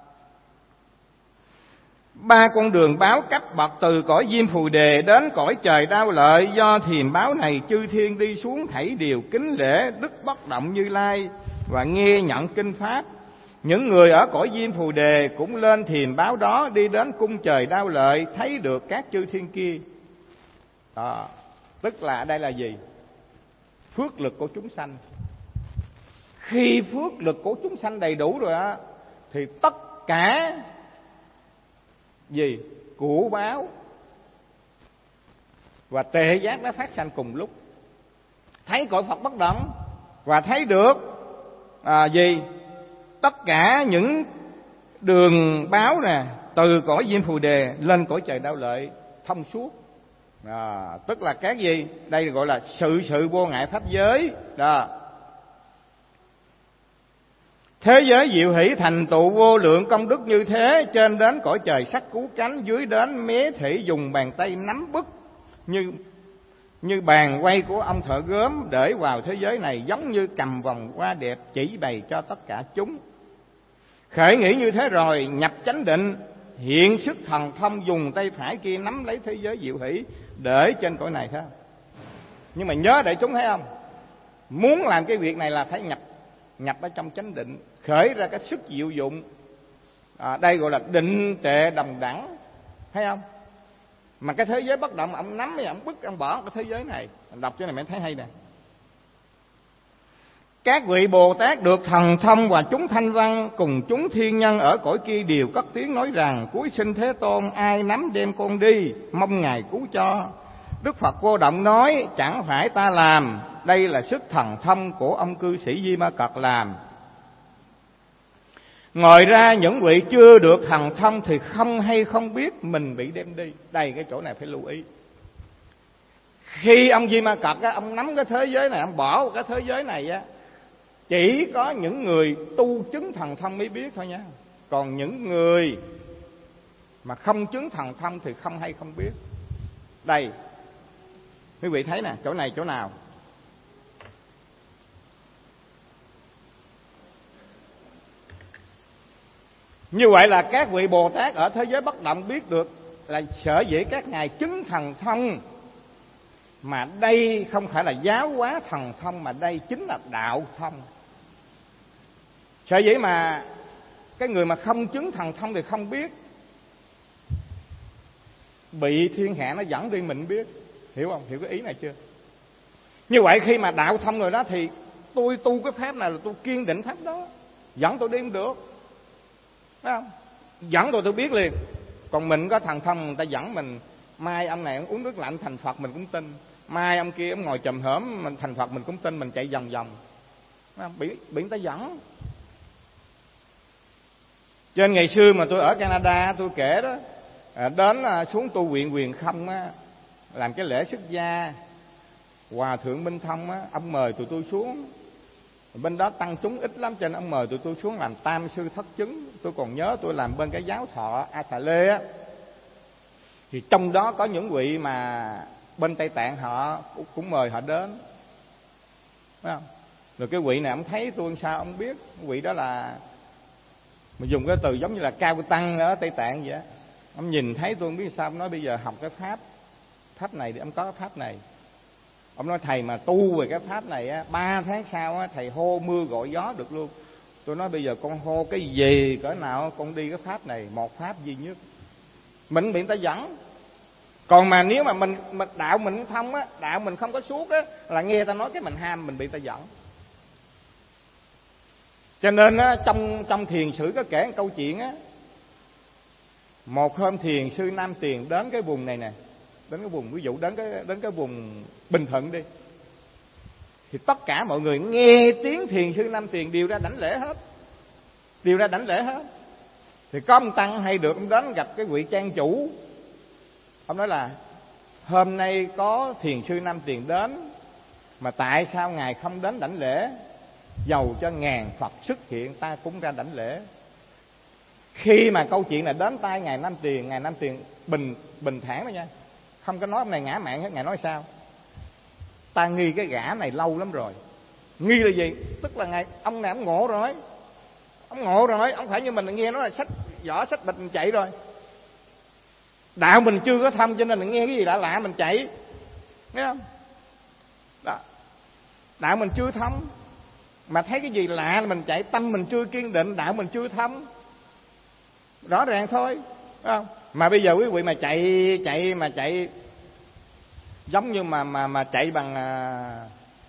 Ba con đường báo cấp bậc từ cõi Diêm Phù Đề đến cõi trời Đao Lợi, do thiềm báo này chư thiên đi xuống thảy đều kính lễ Đức Bất Động Như Lai và nghe nhận kinh pháp. Những người ở cõi Diêm Phù Đề cũng lên thiềm báo đó, đi đến cung trời Đao Lợi, thấy được các chư thiên kia. Đó, tức là đây là gì? Phước lực của chúng sanh. Khi phước lực của chúng sanh đầy đủ rồi á, thì tất cả gì? Của báo và tệ giác đã phát sanh cùng lúc. Thấy cõi Phật bất động và thấy được à, gì? Tất cả những đường báo nè, từ cõi Diêm Phù Đề lên cõi trời Đao Lợi thông suốt. À, tức là các gì? Đây gọi là sự sự vô ngại pháp giới đó. Thế giới diệu hỷ thành tựu vô lượng công đức như thế, trên đến cõi trời sắc cứu cánh, dưới đến mé thị dùng bàn tay nắm bức như như bàn quay của ông thợ gốm để vào thế giới này, giống như cầm vòng hoa đẹp chỉ bày cho tất cả chúng. Khởi nghĩ như thế rồi nhập chánh định, hiện sức thần thông dùng tay phải kia nắm lấy thế giới diệu hỷ để trên cõi này thôi. Nhưng mà nhớ để chúng thấy không, muốn làm cái việc này là phải nhập nhập ở trong chánh định, khởi ra cái sức diệu dụng. À, đây gọi là định tệ đồng đẳng, thấy không? Mà cái thế giới bất động ông nắm với ông bức ông bỏ cái thế giới này. Đọc cái này mới thấy hay nè. Các vị Bồ Tát được thần thông và chúng thanh văn cùng chúng thiên nhân ở cõi kia đều cất tiếng nói rằng: cuối sinh Thế Tôn, ai nắm đem con đi, mong Ngài cứu cho. Đức Phật Vô Động nói: chẳng phải ta làm, đây là sức thần thông của ông cư sĩ Di Ma Cật làm. Ngoài ra những vị chưa được thần thông thì không hay không biết mình bị đem đi. Đây, cái chỗ này phải lưu ý. Khi ông Di Ma Cật á, ông nắm cái thế giới này, ông bỏ cái thế giới này á, chỉ có những người tu chứng thần thông mới biết thôi nha. Còn những người mà không chứng thần thông thì không hay không biết. Đây, quý vị thấy nè, chỗ này chỗ nào? Như vậy là các vị Bồ Tát ở thế giới bất động biết được là sở dĩ các ngài chứng thần thông. Mà đây không phải là giáo hóa thần thông, mà đây chính là đạo thông. Sở dĩ mà cái người mà không chứng thần thông thì không biết, bị thiên hạ nó dẫn đi mình biết. Hiểu không? Hiểu cái ý này chưa? Như vậy khi mà đạo thông rồi đó thì tôi tu cái pháp này là tôi kiên định pháp đó, dẫn tôi đi không được. Phải không? Dẫn tôi tôi biết liền. Còn mình có thần thông người ta dẫn mình, mai ông này ông uống nước lạnh thành Phật mình cũng tin, mai ông kia ông ngồi chùm hổm mình thành Phật mình cũng tin, mình chạy vòng vòng. bị bị người ta dẫn. Cho nên ngày xưa mà tôi ở Canada tôi kể đó, đến xuống tu viện Huyền Không á, làm cái lễ xuất gia, Hòa thượng Minh Thông á, ông mời tụi tôi xuống. Bên đó tăng chúng ít lắm cho nên ông mời tụi tôi xuống làm tam sư thất chứng. Tôi còn nhớ tôi làm bên cái giáo thọ A Xà Lê á, thì trong đó có những vị mà bên Tây Tạng họ cũng mời họ đến, phải không? Rồi cái vị này ông thấy tôi sao ông biết, cái vị đó là mà dùng cái từ giống như là cao tăng ở Tây Tạng vậy á. Ông nhìn thấy tôi không biết sao, ông nói bây giờ học cái pháp pháp này thì ông có cái pháp này. Ông nói thầy mà tu về cái pháp này á, ba tháng sau á, thầy hô mưa gọi gió được luôn. Tôi nói bây giờ con hô cái gì cỡ nào con đi cái pháp này, một pháp duy nhất. Mình bị người ta dẫn. Còn mà nếu mà mình, mình đạo mình thông á, đạo mình không có suốt á, là nghe ta nói cái mình ham, mình bị ta dẫn. Cho nên á, trong trong thiền sử có kể một câu chuyện á. Một hôm thiền sư Nam Tiền đến cái vùng này nè, đến cái vùng, ví dụ đến cái đến cái vùng Bình Thuận đi, thì tất cả mọi người nghe tiếng thiền sư Nam Tiền đều ra đảnh lễ hết, đều ra đảnh lễ hết. Thì có ông tăng hay được ông đến gặp cái vị trang chủ, ông nói là hôm nay có thiền sư Nam Tiền đến, mà tại sao ngài không đến đảnh lễ? Dầu cho ngàn Phật xuất hiện ta cũng ra đảnh lễ. Khi mà câu chuyện này đến tai ngài Nam Tiền, ngài Nam Tiền bình bình thản đó nha, không có nói ông này ngã mạn hết. Ngài nói sao? Ta nghi cái gã này lâu lắm rồi. Nghi là gì? Tức là ngài ông này ông ngộ rồi, ông ngộ rồi, ông phải như mình nghe nói là sách vỏ sách bịch mình chạy rồi. Đạo mình chưa có thâm cho nên mình nghe cái gì lạ lạ mình chạy, nghe không? Đó. Đạo mình chưa thâm mà thấy cái gì lạ là mình chạy, tâm mình chưa kiên định, đạo mình chưa thâm, rõ ràng thôi, phải không? Mà bây giờ quý vị mà chạy chạy mà chạy giống như mà mà mà chạy bằng à,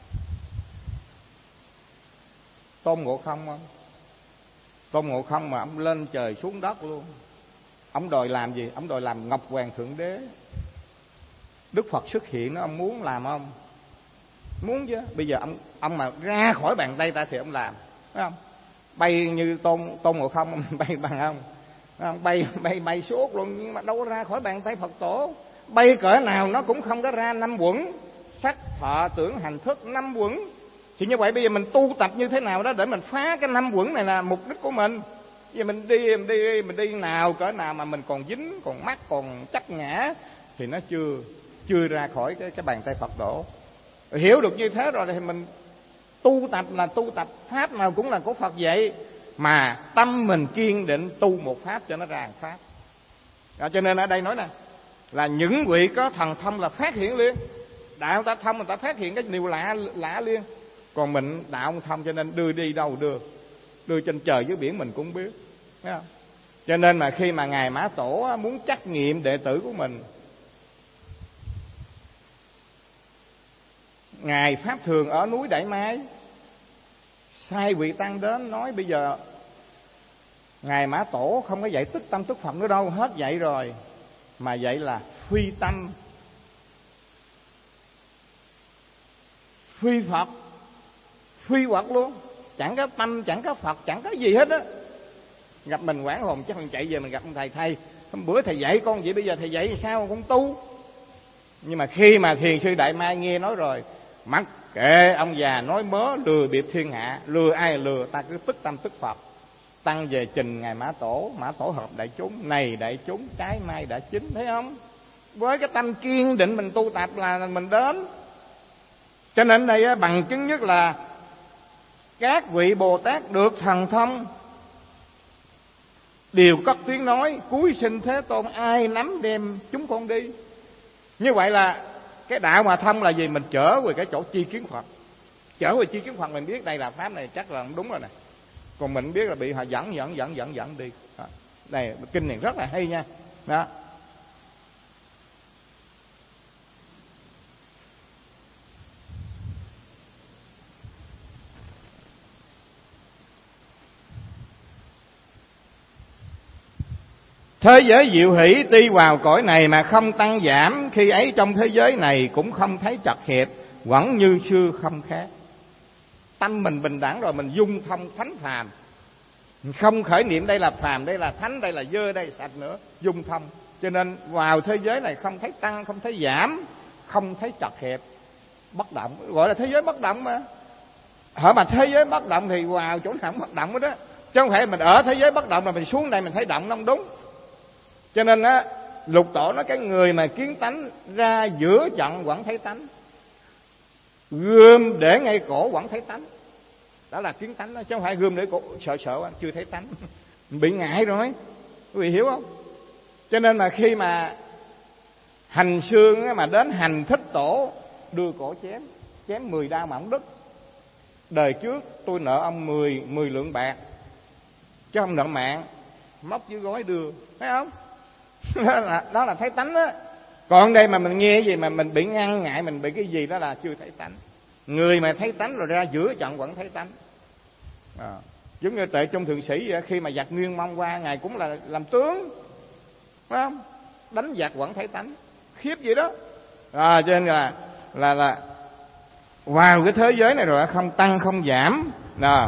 Tôn Ngộ Không không? Tôn Ngộ Không mà ông lên trời xuống đất luôn. Ông đòi làm gì? Ông đòi làm Ngọc Hoàng Thượng Đế. Đức Phật xuất hiện, nó ông muốn làm không? Muốn chứ. Bây giờ ông ông mà ra khỏi bàn tay ta thì ông làm, phải không? Bay như Tôn Tôn Ngộ Không ông bay bằng không? Không? Bay bay bay suốt luôn, nhưng mà đâu có ra khỏi bàn tay Phật tổ. Bay cỡ nào nó cũng không có ra năm quẩn sắc thọ tưởng hành thức, năm quẩn. Thì như vậy bây giờ mình tu tập như thế nào đó để mình phá cái năm quẩn này là mục đích của mình. Giờ mình đi mình đi mình đi nào cỡ nào mà mình còn dính, còn mắc, còn chắc ngã thì nó chưa chưa ra khỏi cái cái bàn tay Phật tổ. Hiểu được như thế rồi thì mình tu tập là tu tập pháp nào cũng là của Phật vậy, mà tâm mình kiên định tu một pháp cho nó ra một pháp. Đó, cho nên ở đây nói nè là những vị có thần thông là phát hiện liền. Đạo ta thông người ta phát hiện cái điều lạ lạ liền. Còn mình đạo không thông cho nên đưa đi đâu đưa, đưa trên trời dưới biển mình cũng biết, thấy không? Cho nên mà khi mà ngài Mã Tổ muốn trắc nghiệm đệ tử của mình, ngài Pháp Thường ở núi Đại Mai sai vị tăng đến nói bây giờ ngài Mã Tổ không có dạy tức tâm tức Phật nữa đâu, hết dạy rồi, mà dạy là phi tâm phi Phật phi Phật luôn, chẳng có tâm, chẳng có Phật, chẳng có gì hết á. Gặp mình quảng hồn chắc mình chạy về mình gặp ông thầy, thầy hôm bữa thầy dạy con vậy, bây giờ thầy dạy sao con tu. Nhưng mà khi mà thiền sư Đại Mai nghe nói rồi, mặc kệ ông già nói mớ lừa bịp thiên hạ, lừa ai lừa, ta cứ tức tâm tức Phật. Tăng về trình ngài Mã Tổ, Mã Tổ hợp đại chúng, này đại chúng trái mai đã chín, thấy không? Với cái tâm kiên định mình tu tập là mình đến. Cho nên đây bằng chứng nhất là các vị Bồ Tát được thần thông đều cất tiếng nói cuối sinh Thế Tôn ai nắm đem chúng con đi. Như vậy là cái đạo mà thông là gì? Mình trở về cái chỗ chi kiến Phật. Trở về chi kiến Phật mình biết đây là pháp này chắc là không đúng rồi nè. Còn mình biết là bị họ dẫn dẫn dẫn dẫn dẫn đi. Đó. Đây kinh này rất là hay nha. Đó. Thế giới diệu hỷ đi vào cõi này mà không tăng giảm, khi ấy trong thế giới này cũng không thấy chật hẹp, vẫn như xưa không khác. tâm mình bình đẳng rồi, mình dung thông thánh phàm, không khởi niệm đây là phàm, đây là thánh, đây là dơ, đây là sạch nữa, dung thông. Cho nên vào thế giới này không thấy tăng, không thấy giảm, không thấy chật hẹp, bất động, gọi là thế giới bất động mà. Hở mà thế giới bất động thì vào chỗ nào cũng bất động đó, chứ không phải mình ở thế giới bất động mà mình xuống đây mình thấy động, nó không đúng. Cho nên á, Lục Tổ nói cái người mà kiến tánh ra giữa trận vẫn thấy tánh, gươm để ngay cổ vẫn thấy tánh, đó là kiến tánh đó, chứ không phải gươm để cổ sợ sợ chưa thấy tánh. Bị ngại rồi, quý vị hiểu không? Cho nên mà khi mà hành xương mà đến hành Thích Tổ đưa cổ chém, chém mười đao mà không đứt. Đời trước tôi nợ ông mười mười lượng bạc, chứ không nợ mạng, móc dưới gói đưa, thấy không? Đó là, đó là thấy tánh đó. Còn đây mà mình nghe gì mà mình bị ngăn ngại, mình bị cái gì đó là chưa thấy tánh. Người mà thấy tánh rồi ra giữa trận vẫn thấy tánh. À, giống như Tệ Trung Thượng Sĩ vậy, khi mà giặc Nguyên Mông qua, ngài cũng là làm tướng, phải không? Đánh giặc vẫn thấy tánh, khiếp vậy đó. À, cho nên là là là vào cái thế giới này rồi không tăng không giảm. À,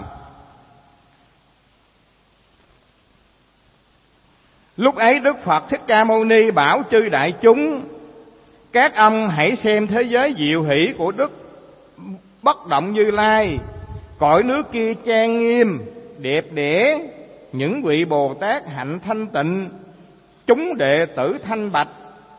lúc ấy Đức Phật Thích Ca Mâu Ni bảo chư đại chúng: các ông hãy xem thế giới diệu hỷ của Đức Bất Động Như Lai, cõi nước kia trang nghiêm đẹp đẽ, những vị Bồ Tát hạnh thanh tịnh, chúng đệ tử thanh bạch.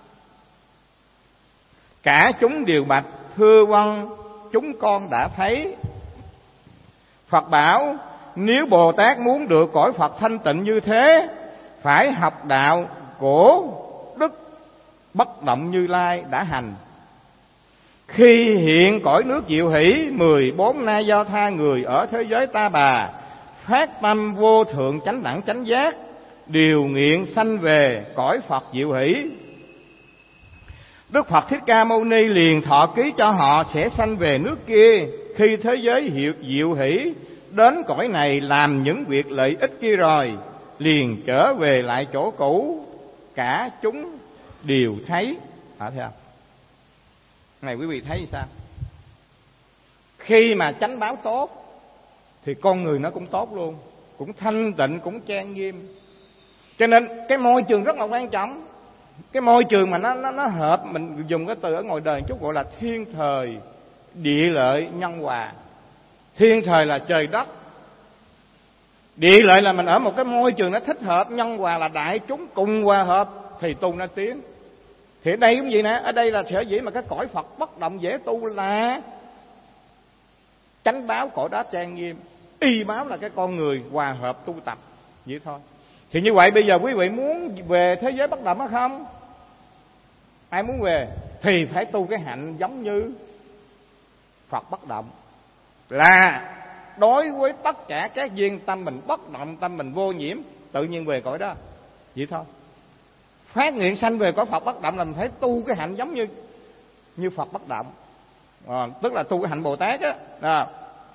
Cả chúng đều bạch: thưa vâng, chúng con đã thấy. Phật bảo: nếu Bồ Tát muốn được cõi Phật thanh tịnh như thế, phải học đạo của Đức Bất Động Như Lai đã hành. Khi hiện cõi nước diệu hỷ, mười bốn na do tha người ở thế giới Ta Bà phát tâm vô thượng chánh đẳng chánh giác, điều nguyện sanh về cõi Phật diệu hỷ. Đức Phật Thích Ca Mâu Ni liền thọ ký cho họ sẽ sanh về nước kia. Khi thế giới hiệu diệu hỷ đến cõi này làm những việc lợi ích kia rồi, liền trở về lại chỗ cũ, cả chúng đều thấy. Hả, thấy không? Này quý vị thấy sao? Khi mà chánh báo tốt thì con người nó cũng tốt luôn, cũng thanh tịnh, cũng trang nghiêm. Cho nên cái môi trường rất là quan trọng. Cái môi trường mà nó nó nó hợp, mình dùng cái từ ở ngoài đời chút gọi là thiên thời địa lợi nhân hòa. Thiên thời là trời đất, địa lợi là mình ở một cái môi trường nó thích hợp, nhân hòa là đại chúng cùng hòa hợp thì tu nó tiến. Thì ở đây cũng vậy nè, ở đây là sở dĩ mà cái cõi Phật bất động dễ tu là chánh báo cõi đó trang nghiêm, y báo là cái con người hòa hợp tu tập vậy thôi. Thì như vậy bây giờ quý vị muốn về thế giới bất động hay không? Ai muốn về thì phải tu cái hạnh giống như Phật bất động, là đối với tất cả các duyên tâm mình bất động, tâm mình vô nhiễm, tự nhiên về cõi đó vậy thôi. Phát nguyện sanh về cõi Phật bất động là mình phải tu cái hạnh giống như như Phật bất động, à, tức là tu cái hạnh Bồ Tát á. À.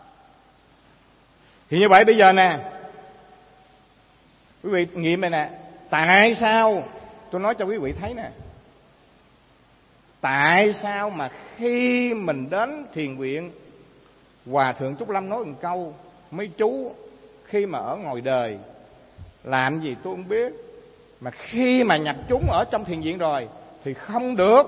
Thì như vậy bây giờ nè, quý vị nghiệm này nè, tại sao tôi nói cho quý vị thấy nè, tại sao mà khi mình đến thiền viện, Hòa Thượng Trúc Lâm nói một câu: mấy chú khi mà ở ngoài đời làm gì tôi không biết, mà khi mà nhập chúng ở trong thiền viện rồi thì không được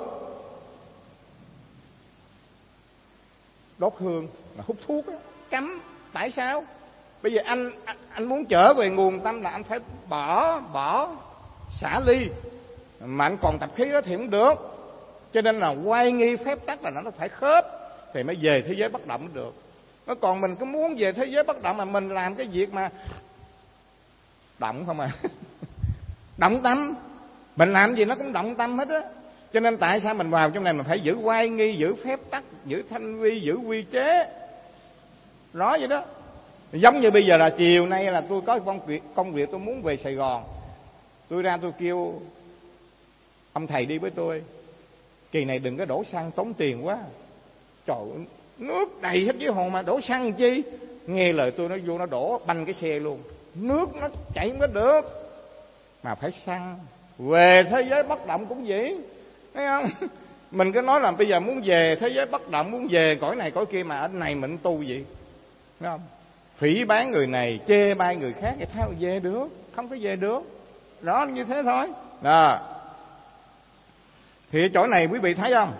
đốt hương mà hút thuốc đó, cấm. Tại sao? Bây giờ anh anh muốn trở về nguồn tâm là anh phải bỏ bỏ xả ly, mà anh còn tập khí đó thì không được. Cho nên là quay nghi phép tắc là nó phải khớp thì mới về thế giới bất động được. Nó còn mình cứ muốn về thế giới bất động mà mình làm cái việc mà động không à động tâm, mình làm gì nó cũng động tâm hết á. Cho nên tại sao mình vào trong này mình phải giữ quay nghi, giữ phép tắc, giữ thanh vi, giữ quy chế, rõ vậy đó. Giống như bây giờ là chiều nay là tôi có công việc, công việc tôi muốn về Sài Gòn, tôi ra tôi kêu ông thầy đi với tôi, kỳ này đừng có đổ xăng tốn tiền quá, trời ơi, nước đầy hết dưới hồ mà đổ xăng chi. Nghe lời tôi nó vô nó đổ banh cái xe luôn, nước nó chảy không có được mà phải xăng. Về thế giới bất động cũng vậy, thấy không? Mình cứ nói là bây giờ muốn về thế giới bất động, muốn về cõi này cõi kia, mà ở này mình tu gì Đúng không? Phỉ báng người này, chê bai người khác thì sao về được? Không có về được. Rõ như thế thôi. Đó. Thì ở chỗ này quý vị thấy không?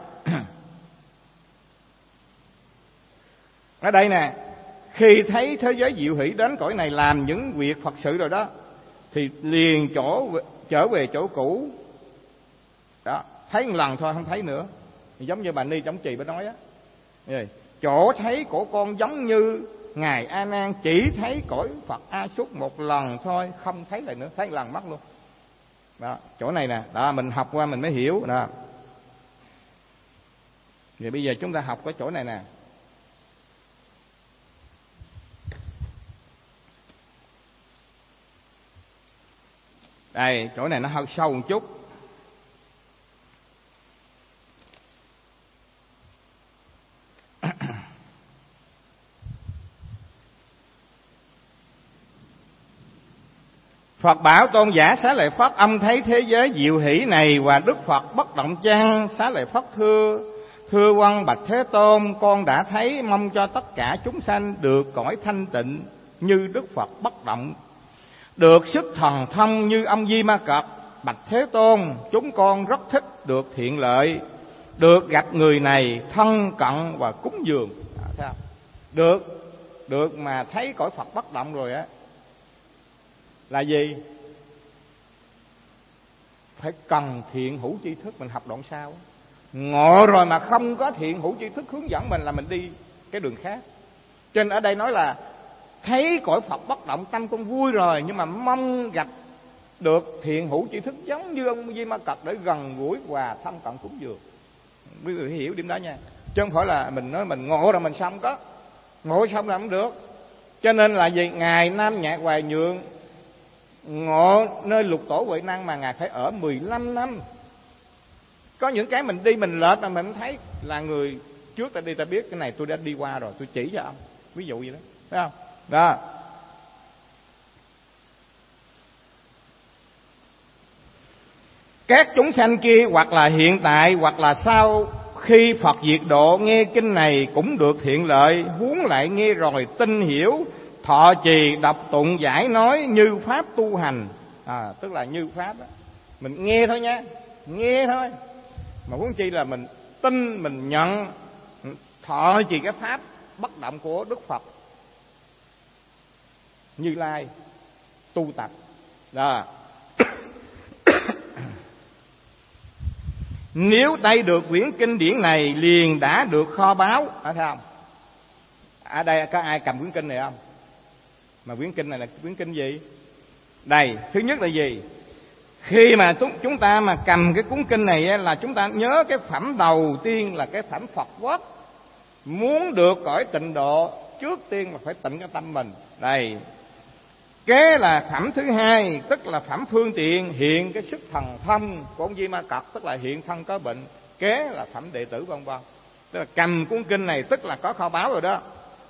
Ở đây nè, khi thấy thế giới diệu hỷ đến cõi này làm những việc Phật sự rồi đó, thì liền chỗ trở về chỗ cũ. Đó, thấy một lần thôi không thấy nữa. Giống như bà Ni Trọng Trì bà nói á, chỗ thấy của con giống như ngài A Nan chỉ thấy cõi Phật A Xúc một lần thôi, không thấy lại nữa, thấy một lần mất luôn. Đó, chỗ này nè, đó mình học qua mình mới hiểu đó. Rồi bây giờ chúng ta học cái chỗ này nè. Đây, chỗ này nó hơi sâu một chút. Phật bảo Tôn giả Xá Lợi Phất âm thấy thế giới diệu hỷ này, và Đức Phật bất động chăng. Xá Lợi Phất thưa: Thưa Quan bạch Thế Tôn, con đã thấy, mong cho tất cả chúng sanh được cõi thanh tịnh như Đức Phật bất động, được sức thần thông như ông Di Ma Cật. Bạch Thế Tôn, chúng con rất thích được thiện lợi, được gặp người này thân cận và cúng dường. À, thấy không? Được, được mà thấy cõi Phật bất động rồi á, là gì? Phải cần thiện hữu tri thức. Mình học đoạn sau, ngộ rồi mà không có thiện hữu tri thức hướng dẫn mình là mình đi cái đường khác. Cho nên ở đây nói là thấy cõi Phật bất động tâm con vui rồi, nhưng mà mong gặp được thiện hữu tri thức giống như ông Di Ma Cật để gần gũi và thân cận cúng dường. Quý vị hiểu điểm đó nha. Chứ không phải là mình nói mình ngộ rồi mình xong có. Ngộ xong là không được. Cho nên là gì? Ngài Nam Nhạc Hoài Nhượng ngộ nơi Lục Tổ Huệ Năng mà Ngài phải ở mười lăm năm. Có những cái mình đi mình lệch mà mình thấy là người trước ta đi ta biết cái này tôi đã đi qua rồi, tôi chỉ cho ông. Ví dụ vậy đó. Thấy không? Đó. Các chúng sanh kia hoặc là hiện tại hoặc là sau khi Phật diệt độ nghe kinh này cũng được thiện lợi, huống lại nghe rồi tin hiểu, thọ trì đọc tụng giải nói như pháp tu hành. À, tức là như pháp đó. Mình nghe thôi nha, nghe thôi. Mà huống chi là mình tin, mình nhận, thọ trì cái pháp bất động của Đức Phật Như Lai, tu tập. Đó. Nếu tay được quyển kinh điển này liền đã được kho báu. Ở thấy không? Ở đây có ai cầm quyển kinh này không? Mà quyển kinh này là quyển kinh gì? Đây, thứ nhất là gì? Khi mà chúng ta mà cầm cái cuốn kinh này là chúng ta nhớ cái phẩm đầu tiên là cái phẩm Phật quốc. Muốn được cõi tịnh độ, trước tiên là phải tịnh cái tâm mình. Đây. Kế là phẩm thứ hai, tức là phẩm phương tiện hiện cái sức thần thông của ông Di Ma Cật, tức là hiện thân có bệnh. Kế là phẩm đệ tử vân vân. Tức là cầm cuốn kinh này tức là có kho báu rồi đó.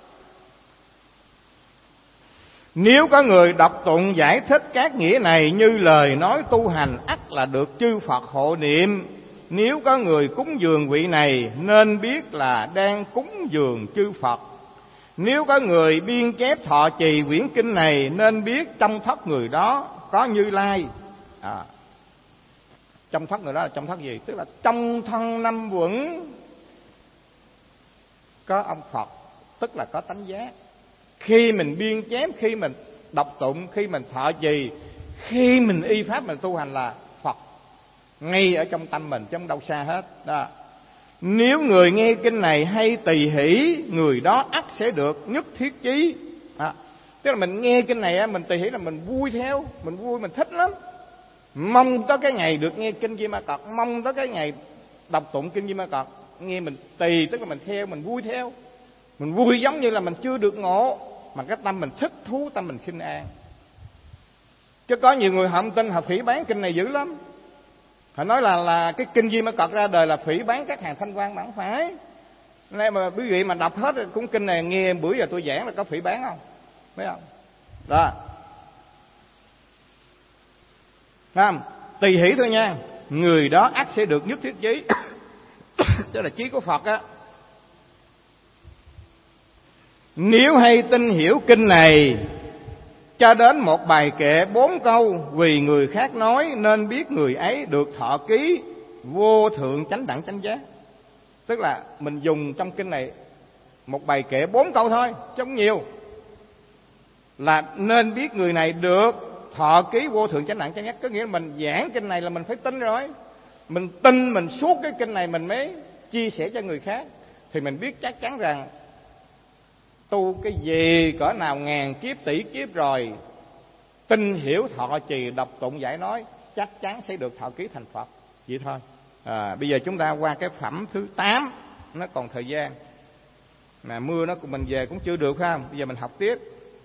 Nếu có người đọc tụng giải thích các nghĩa này như lời nói tu hành, ắt là được chư Phật hộ niệm. Nếu có người cúng dường vị này nên biết là đang cúng dường chư Phật. Nếu có người biên chép thọ trì quyển kinh này nên biết trong thất người đó có Như Lai. À, trong thất người đó là trong thất gì? Tức là trong thân năm uẩn có ông Phật, tức là có tánh giác. Khi mình biên chép, khi mình đọc tụng, khi mình thọ trì, khi mình y pháp mình tu hành là Phật ngay ở trong tâm mình chứ không đâu xa hết đó. Nếu người nghe kinh này hay tỳ hỷ, người đó ắt sẽ được nhất thiết chí. À, tức là mình nghe kinh này mình tỳ hỷ là mình vui theo, mình vui, mình thích lắm. Mong tới cái ngày được nghe kinh Di Ma Cật, mong tới cái ngày đọc tụng kinh Di Ma Cật, nghe mình tỳ, tức là mình theo, mình vui theo. Mình vui giống như là mình chưa được ngộ, mà cái tâm mình thích thú, tâm mình khinh an. Chứ có nhiều người họ không tin, họ phỉ bán kinh này dữ lắm. Họ nói là là cái kinh Di Ma Cật ra đời là phỉ bán các hàng thanh quan, mà không phải. Nên mà quý vị mà đọc hết cuốn kinh này, nghe bữa giờ tôi giảng là có phỉ bán không? Thấy không? Đó. Thấy không? Tỳ hỷ thôi nha. Người đó ắt sẽ được nhất thiết chí. Tức là chí của Phật á. Nếu hay tin hiểu kinh này, cho đến một bài kệ bốn câu, vì người khác nói nên biết người ấy được thọ ký vô thượng chánh đẳng chánh giác. Tức là mình dùng trong kinh này một bài kệ bốn câu thôi, chứ không nhiều, là nên biết người này được thọ ký vô thượng chánh đẳng chánh giác. Có nghĩa là mình giảng kinh này là mình phải tin rồi. Mình tin, mình suốt cái kinh này mình mới chia sẻ cho người khác, thì mình biết chắc chắn rằng tu cái gì cỡ nào ngàn kiếp tỷ kiếp rồi, tin hiểu thọ trì đọc tụng giải nói, chắc chắn sẽ được thọ ký thành Phật. Vậy thôi. À, bây giờ chúng ta qua cái phẩm thứ tám, nó còn thời gian mà mưa nó mình về cũng chưa được, phải không? Bây giờ mình học tiếp.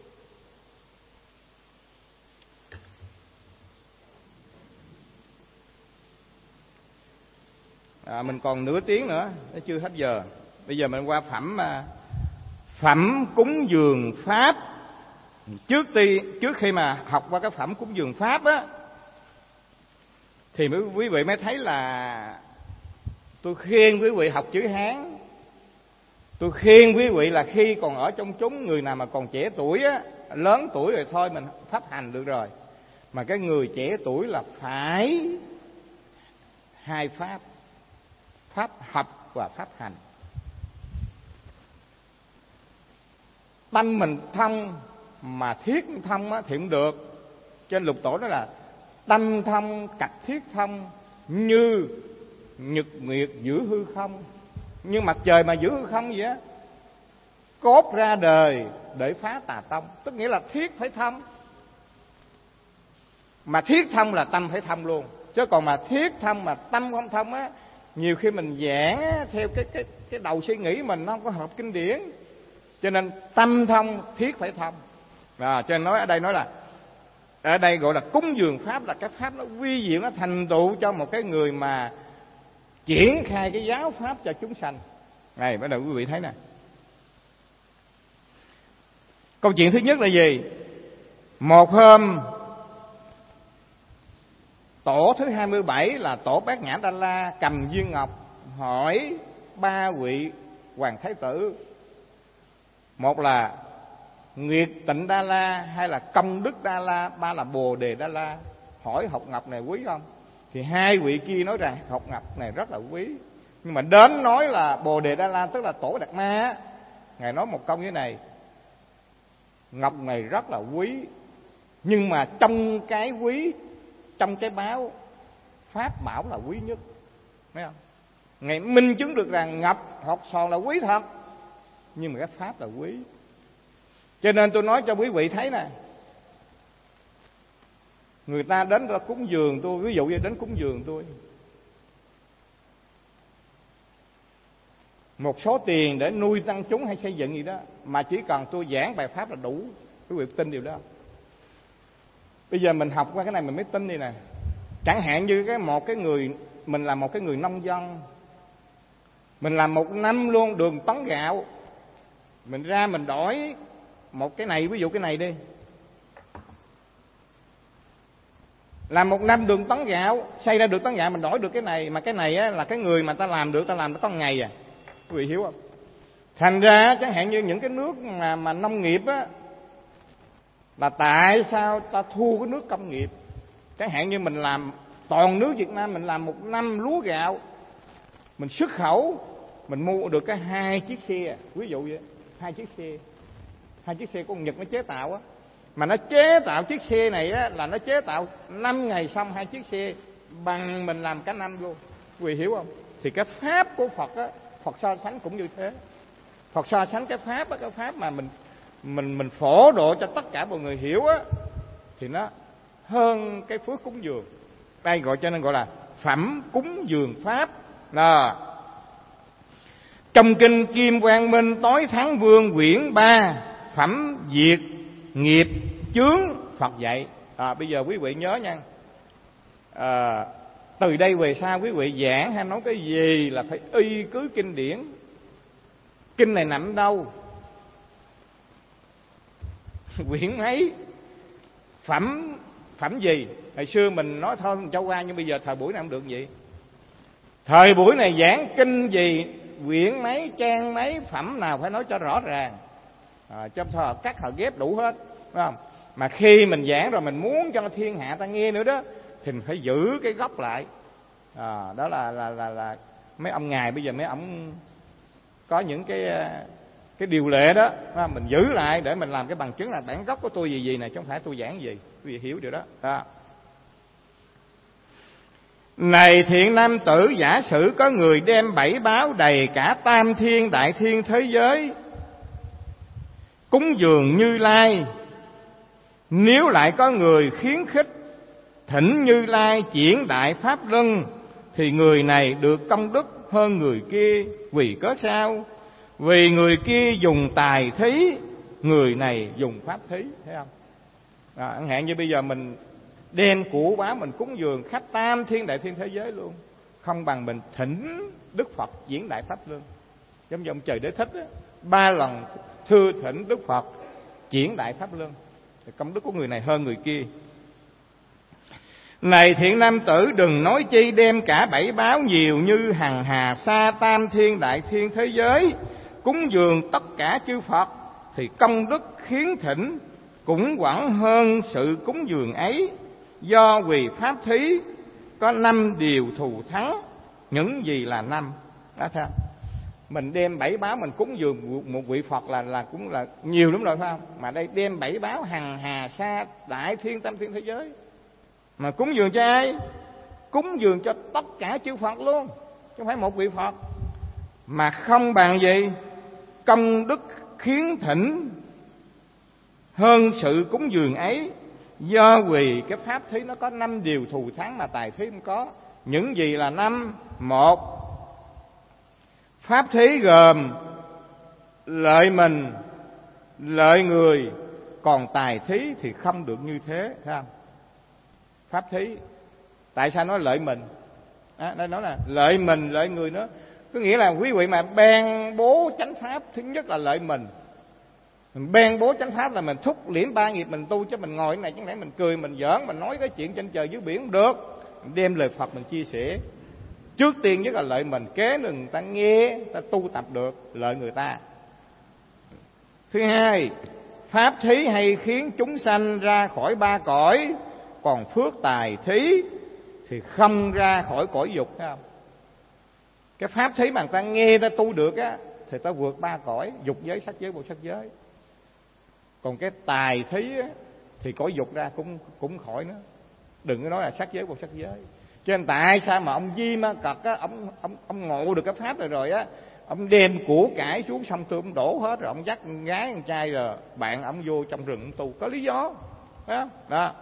À, mình còn nửa tiếng nữa, nó chưa hết giờ. Bây giờ mình qua phẩm phẩm cúng dường pháp. Trước ti trước khi mà học qua cái phẩm cúng dường pháp á, thì quý vị mới thấy là tôi khuyên quý vị học chữ Hán. Tôi khuyên quý vị là khi còn ở trong chúng, người nào mà còn trẻ tuổi á, lớn tuổi rồi thôi mình pháp hành được rồi. Mà cái người trẻ tuổi là phải hai pháp, pháp học và pháp hành. Tâm mình thông mà thiết thông á, thì cũng được. Trên lục tổ đó là tâm thông cạch thiết thông, như nhật nguyệt giữ hư không. Nhưng mặt trời mà giữ hư không vậy á, cốt ra đời để phá tà tông. Tức nghĩa là thiết phải thông. Mà thiết thông là tâm phải thông luôn. Chứ còn mà thiết thông mà tâm không thông á, nhiều khi mình giảng á, theo cái cái cái đầu suy nghĩ mình nó không có hợp kinh điển. Cho nên tâm thông thiết phải thông. À, cho nên nói ở đây nói là ở đây gọi là cúng dường pháp, là cái pháp nó vi diệu, nó thành tựu cho một cái người mà triển khai cái giáo pháp cho chúng sanh. Này bắt đầu quý vị thấy nè. Câu chuyện thứ nhất là gì? Một hôm tổ thứ hai mươi bảy là tổ Bát Nhã Đa La cầm viên ngọc hỏi ba vị hoàng thái tử. Một là Nguyệt Tịnh Đa La, hai là Công Đức Đa La, ba là Bồ Đề Đa La. Hỏi hột ngọc này quý không? Thì hai vị kia nói rằng hột ngọc này rất là quý. Nhưng mà đến nói là Bồ Đề Đa La, tức là tổ Đạt Ma, ngài nói một câu như này: ngọc này rất là quý, nhưng mà trong cái quý, trong cái báo, pháp bảo là quý nhất. Thấy không? Ngài minh chứng được rằng ngọc hột sòn là quý thật, nhưng mà cái pháp là quý. Cho nên tôi nói cho quý vị thấy nè, người ta đến ta cúng dường tôi, ví dụ như đến cúng dường tôi một số tiền để nuôi tăng chúng hay xây dựng gì đó, mà chỉ cần tôi giảng bài pháp là đủ. Quý vị tin điều đó. Bây giờ mình học qua cái này mình mới tin đi nè. Chẳng hạn như cái một cái người, mình là một cái người nông dân, mình làm một năm luôn đường tấn gạo, mình ra mình đổi một cái này, ví dụ cái này đi, làm một năm đường tấn gạo, xây ra được tấn gạo mình đổi được cái này, mà cái này á, là cái người mà ta làm được, ta làm có ngày à. Quý vị hiểu không? Thành ra chẳng hạn như những cái nước mà, mà nông nghiệp á, là tại sao ta thua cái nước công nghiệp? Chẳng hạn như mình làm toàn nước Việt Nam, mình làm một năm lúa gạo, mình xuất khẩu, mình mua được cái hai chiếc xe, ví dụ vậy, hai chiếc xe, hai chiếc xe của Nhật nó chế tạo á, mà nó chế tạo chiếc xe này á, là nó chế tạo năm ngày xong hai chiếc xe, bằng mình làm cả năm luôn. Quý vị hiểu không? Thì cái pháp của Phật á, Phật so sánh cũng như thế. Phật so sánh cái pháp á, cái pháp mà mình mình mình phổ độ cho tất cả mọi người hiểu á, thì nó hơn cái phước cúng dường. Đây gọi cho nên gọi là phẩm cúng dường pháp. Đó. Trong kinh Kim Quang Minh Tối Thắng Vương quyển ba, phẩm diệt nghiệp chướng Phật dạy. À, bây giờ quý vị nhớ nha. À, từ đây về sau quý vị giảng hay nói cái gì là phải y cứ kinh điển. Kinh này nằm đâu? Quyển mấy? Phẩm phẩm gì? Hồi xưa mình nói thôi cho qua, nhưng bây giờ thời buổi này không được vậy. Thời buổi này giảng kinh gì, quyển mấy, trang mấy, phẩm nào phải nói cho rõ ràng. à, chứ không họ cắt họ ghép đủ hết, phải không? Mà khi mình giảng rồi mình muốn cho thiên hạ ta nghe nữa đó thì mình phải giữ cái gốc lại. À, đó là là là là mấy ông ngài bây giờ mấy ông có những cái cái điều lệ đó, mình giữ lại để mình làm cái bằng chứng là bản gốc của tôi gì gì này, chứ không phải tôi giảng gì. Quý vị hiểu điều đó. Đó. Này thiện nam tử, giả sử có người đem bảy báo đầy cả tam thiên đại thiên thế giới cúng dường Như Lai, nếu lại có người khuyến khích thỉnh Như Lai triển đại pháp luân, thì người này được công đức hơn người kia. Vì cớ sao? Vì người kia dùng tài thí, người này dùng pháp thí. Thấy không? À, chẳng hạn như bây giờ mình đem của báo mình cúng dường khắp tam thiên đại thiên thế giới luôn, không bằng mình thỉnh Đức Phật diễn đại pháp luân. Giống như ông Trời Đế Thích á, ba lần thưa thỉnh Đức Phật diễn đại pháp luân, thì công đức của người này hơn người kia. Này thiện nam tử, đừng nói chi đem cả bảy báo nhiều như hằng hà sa tam thiên đại thiên thế giới cúng dường tất cả chư Phật, thì công đức khiến thỉnh cũng quẳng hơn sự cúng dường ấy. Do vì pháp thí có năm điều thù thắng. Những gì là năm? Đó thấy không? Mình đem bảy báo mình cúng dường một vị Phật là là cũng là nhiều lắm rồi, phải không? Mà đây đem bảy báo hằng hà sa đại thiên tam thiên thế giới, mà cúng dường cho ai? Cúng dường cho tất cả chư Phật luôn, chứ không phải một vị Phật. Mà không bằng gì? Công đức khiến thỉnh hơn sự cúng dường ấy. Do vì cái pháp thí nó có năm điều thù thắng mà tài thí không có. Những gì là năm? Một, pháp thí gồm lợi mình, lợi người, còn tài thí thì không được như thế, thấy không? Pháp thí, tại sao nói lợi mình? À, đây nói là lợi mình, lợi người nữa. Có nghĩa là quý vị mà ban bố chánh pháp, thứ nhất là lợi mình. Mình ban bố chánh pháp là mình thúc liễm ba nghiệp mình tu, chứ mình ngồi cái này chẳng lẽ mình cười, mình giỡn, mình nói cái chuyện trên trời dưới biển không được. Mình đem lời Phật mình chia sẻ. Trước tiên nhất là lợi mình, kế nữa người ta nghe, ta tu tập được, lợi người ta. Thứ hai, pháp thí hay khiến chúng sanh ra khỏi ba cõi, còn phước tài thí thì không ra khỏi cõi dục, thấy không? Cái pháp thí mà người ta nghe ta tu được á, thì ta vượt ba cõi, dục giới, sắc giới, vô sắc giới. Còn cái tài thí á, thì cõi dục ra cũng cũng khỏi nữa. Đừng có nói là sắc giới, vô sắc giới. Cho nên tại sao mà ông Di Ma Cật á, ông ông ông ngộ được cái pháp này rồi á, ông đem của cải xuống sông Tư, ông đổ hết rồi, ông dắt con gái con trai rồi bạn ông vô trong rừng ông tu, có lý do, phải không? Đó.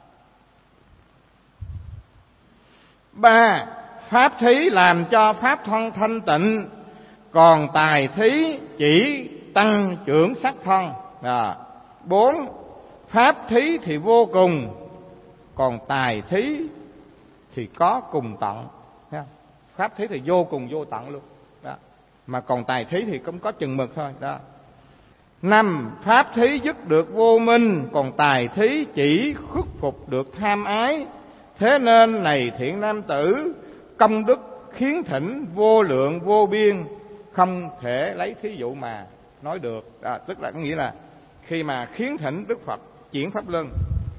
Ba, pháp thí làm cho pháp thân thanh tịnh, còn tài thí chỉ tăng trưởng sắc thân. Đó. Bốn, pháp thí thì vô cùng, còn tài thí thì có cùng tận. Pháp thí thì vô cùng vô tận luôn. Đó. Mà còn tài thí thì cũng có chừng mực thôi. Đó. Năm, pháp thí dứt được vô minh, còn tài thí chỉ khuất phục được tham ái. Thế nên này thiện nam tử, công đức khiến thỉnh vô lượng vô biên, không thể lấy thí dụ mà nói được. Đó, tức là có nghĩa là khi mà khiến thỉnh Đức Phật chuyển pháp luân.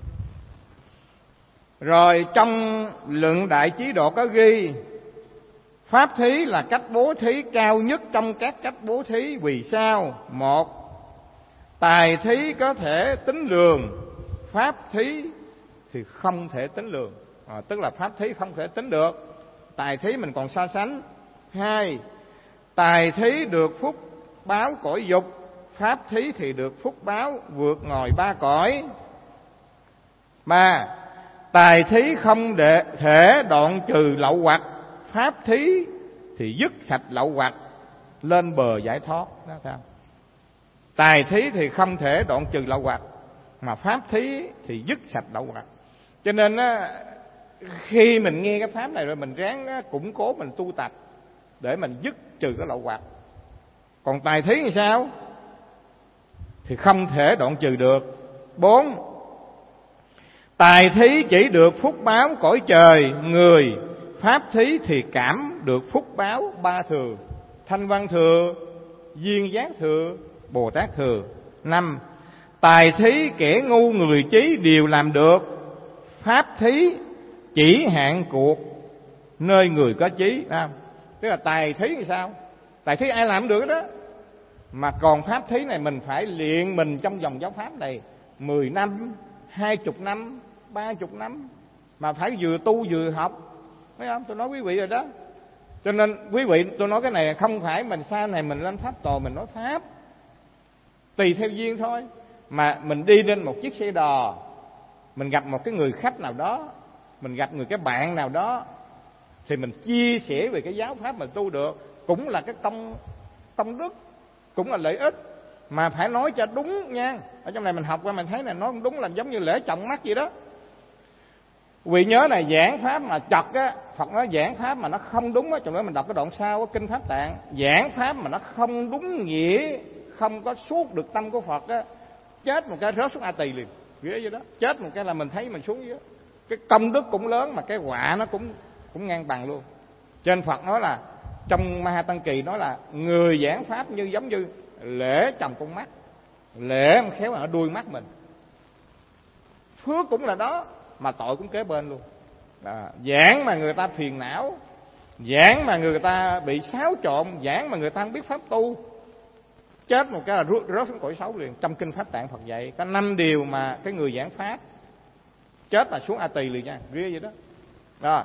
Rồi trong luận Đại Chí Độ có ghi, pháp thí là cách bố thí cao nhất trong các cách bố thí. Vì sao? Một, tài thí có thể tính lường, pháp thí thì không thể tính lường. À, tức là pháp thí không thể tính được, tài thí mình còn so sánh. Hai, tài thí được phúc báo cõi dục, pháp thí thì được phúc báo vượt ngồi ba cõi. Ba, tài thí không để thể đoạn trừ lậu hoặc, pháp thí thì dứt sạch lậu hoặc lên bờ giải thoát. Đó, thấy không? Tài thí thì không thể đoạn trừ lậu hoặc, mà pháp thí thì dứt sạch lậu hoặc. Cho nên á, khi mình nghe cái pháp này rồi mình ráng á, củng cố mình tu tập để mình dứt trừ cái lậu hoặc. Còn tài thí thì sao? Thì không thể đoạn trừ được. Bốn, tài thí chỉ được phúc báo cõi trời người, pháp thí thì cảm được phúc báo ba thừa: thanh văn thừa, duyên giác thừa, Bồ Tát thừa. Năm, tài thí kẻ ngu người trí đều làm được, pháp thí chỉ hạn cuộc nơi người có trí. Đó. Tức là tài thí thì sao? Tài thí ai làm được đó. Mà còn pháp thí này mình phải luyện mình trong vòng giáo pháp này mười năm, hai chục năm, ba chục năm, mà phải vừa tu vừa học. Thấy không? Tôi nói quý vị rồi đó. Cho nên quý vị, tôi nói cái này không phải mình sau này mình lên pháp tòa mình nói pháp, tùy theo duyên thôi. Mà mình đi lên một chiếc xe đò, mình gặp một cái người khách nào đó, mình gặp người cái bạn nào đó, thì mình chia sẻ về cái giáo pháp mình tu được, cũng là cái công công đức, cũng là lợi ích. Mà phải nói cho đúng nha. Ở trong này mình học qua mình thấy là nói đúng là giống như lễ trọng mắt vậy đó. Vì nhớ này, giảng pháp mà chật á, Phật nói giảng pháp mà nó không đúng á, trong đó mình đọc cái đoạn sau á, kinh Pháp Tạng, giảng pháp mà nó không đúng nghĩa, không có suốt được tâm của Phật á, chết một cái rớt xuống A Tỳ liền, ghê vậy đó. Chết một cái là mình thấy mình xuống dưới. Cái công đức cũng lớn mà cái quả nó cũng cũng ngang bằng luôn. Cho nên Phật nói là trong Ma Ha Tăng Kỳ nói là người giảng pháp như giống như lễ trồng con mắt, lễ khéo ở đuôi mắt mình. Phước cũng là đó, mà tội cũng kế bên luôn. À, giảng mà người ta phiền não, giảng mà người ta bị xáo trộn, giảng mà người ta không biết pháp tu, chết một cái là rớt, rớt xuống cõi xấu liền. Trong kinh Pháp Tạng Phật dạy có năm điều mà cái người giảng pháp chết là xuống A Tỳ liền nha, ghê vậy đó. Rồi.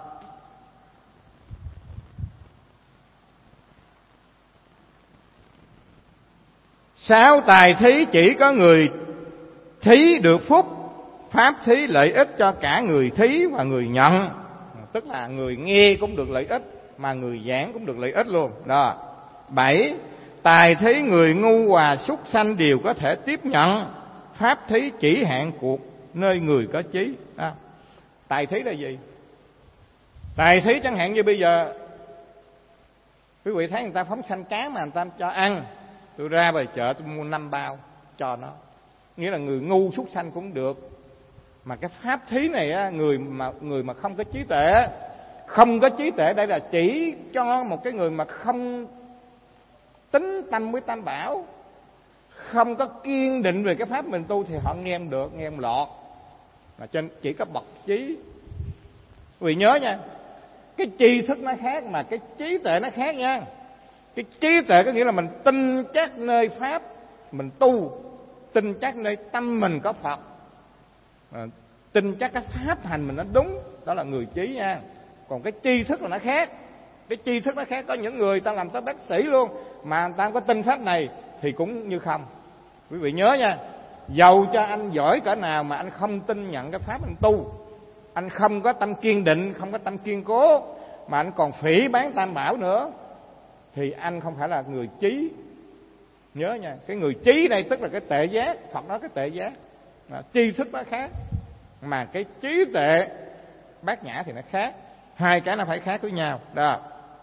Sáu, tài thí chỉ có người thí được phúc, pháp thí lợi ích cho cả người thí và người nhận. Tức là người nghe cũng được lợi ích, mà người giảng cũng được lợi ích luôn. Đó. Bảy, tài thí người ngu và súc sanh đều có thể tiếp nhận, pháp thí chỉ hạn cuộc nơi người có trí. Đó. Tài thí là gì? Tài thí chẳng hạn như bây giờ quý vị thấy người ta phóng sanh cá mà người ta cho ăn, tôi ra về chợ tôi mua năm bao cho nó, nghĩa là người ngu súc sanh cũng được. Mà cái pháp thí này á, người mà người mà không có trí tuệ, không có trí tuệ đây là chỉ cho một cái người mà không tín tâm với Tam Bảo, không có kiên định về cái pháp mình tu thì họ nghe em được, nghe em lọt. Mà trên chỉ có bậc trí. Vì nhớ nha, cái tri thức nó khác mà cái trí tuệ nó khác nha. Cái trí tuệ có nghĩa là mình tin chắc nơi pháp mình tu, tin chắc nơi tâm mình có Phật, à, tin chắc cái pháp hành mình nó đúng, đó là người trí nha. Còn cái tri thức là nó khác. Cái tri thức nó khác, có những người ta làm tới bác sĩ luôn mà người ta không có tin pháp này thì cũng như không. Quý vị nhớ nha, dầu cho anh giỏi cỡ nào mà anh không tin nhận cái pháp anh tu, anh không có tâm kiên định, không có tâm kiên cố, mà anh còn phỉ báng Tam Bảo nữa, thì anh không phải là người trí. Nhớ nha, cái người trí đây tức là cái tệ giác. Phật nói cái tệ giác, mà tri thức nó khác, mà cái trí tuệ bát nhã thì nó khác. Hai cái nó phải khác với nhau đó.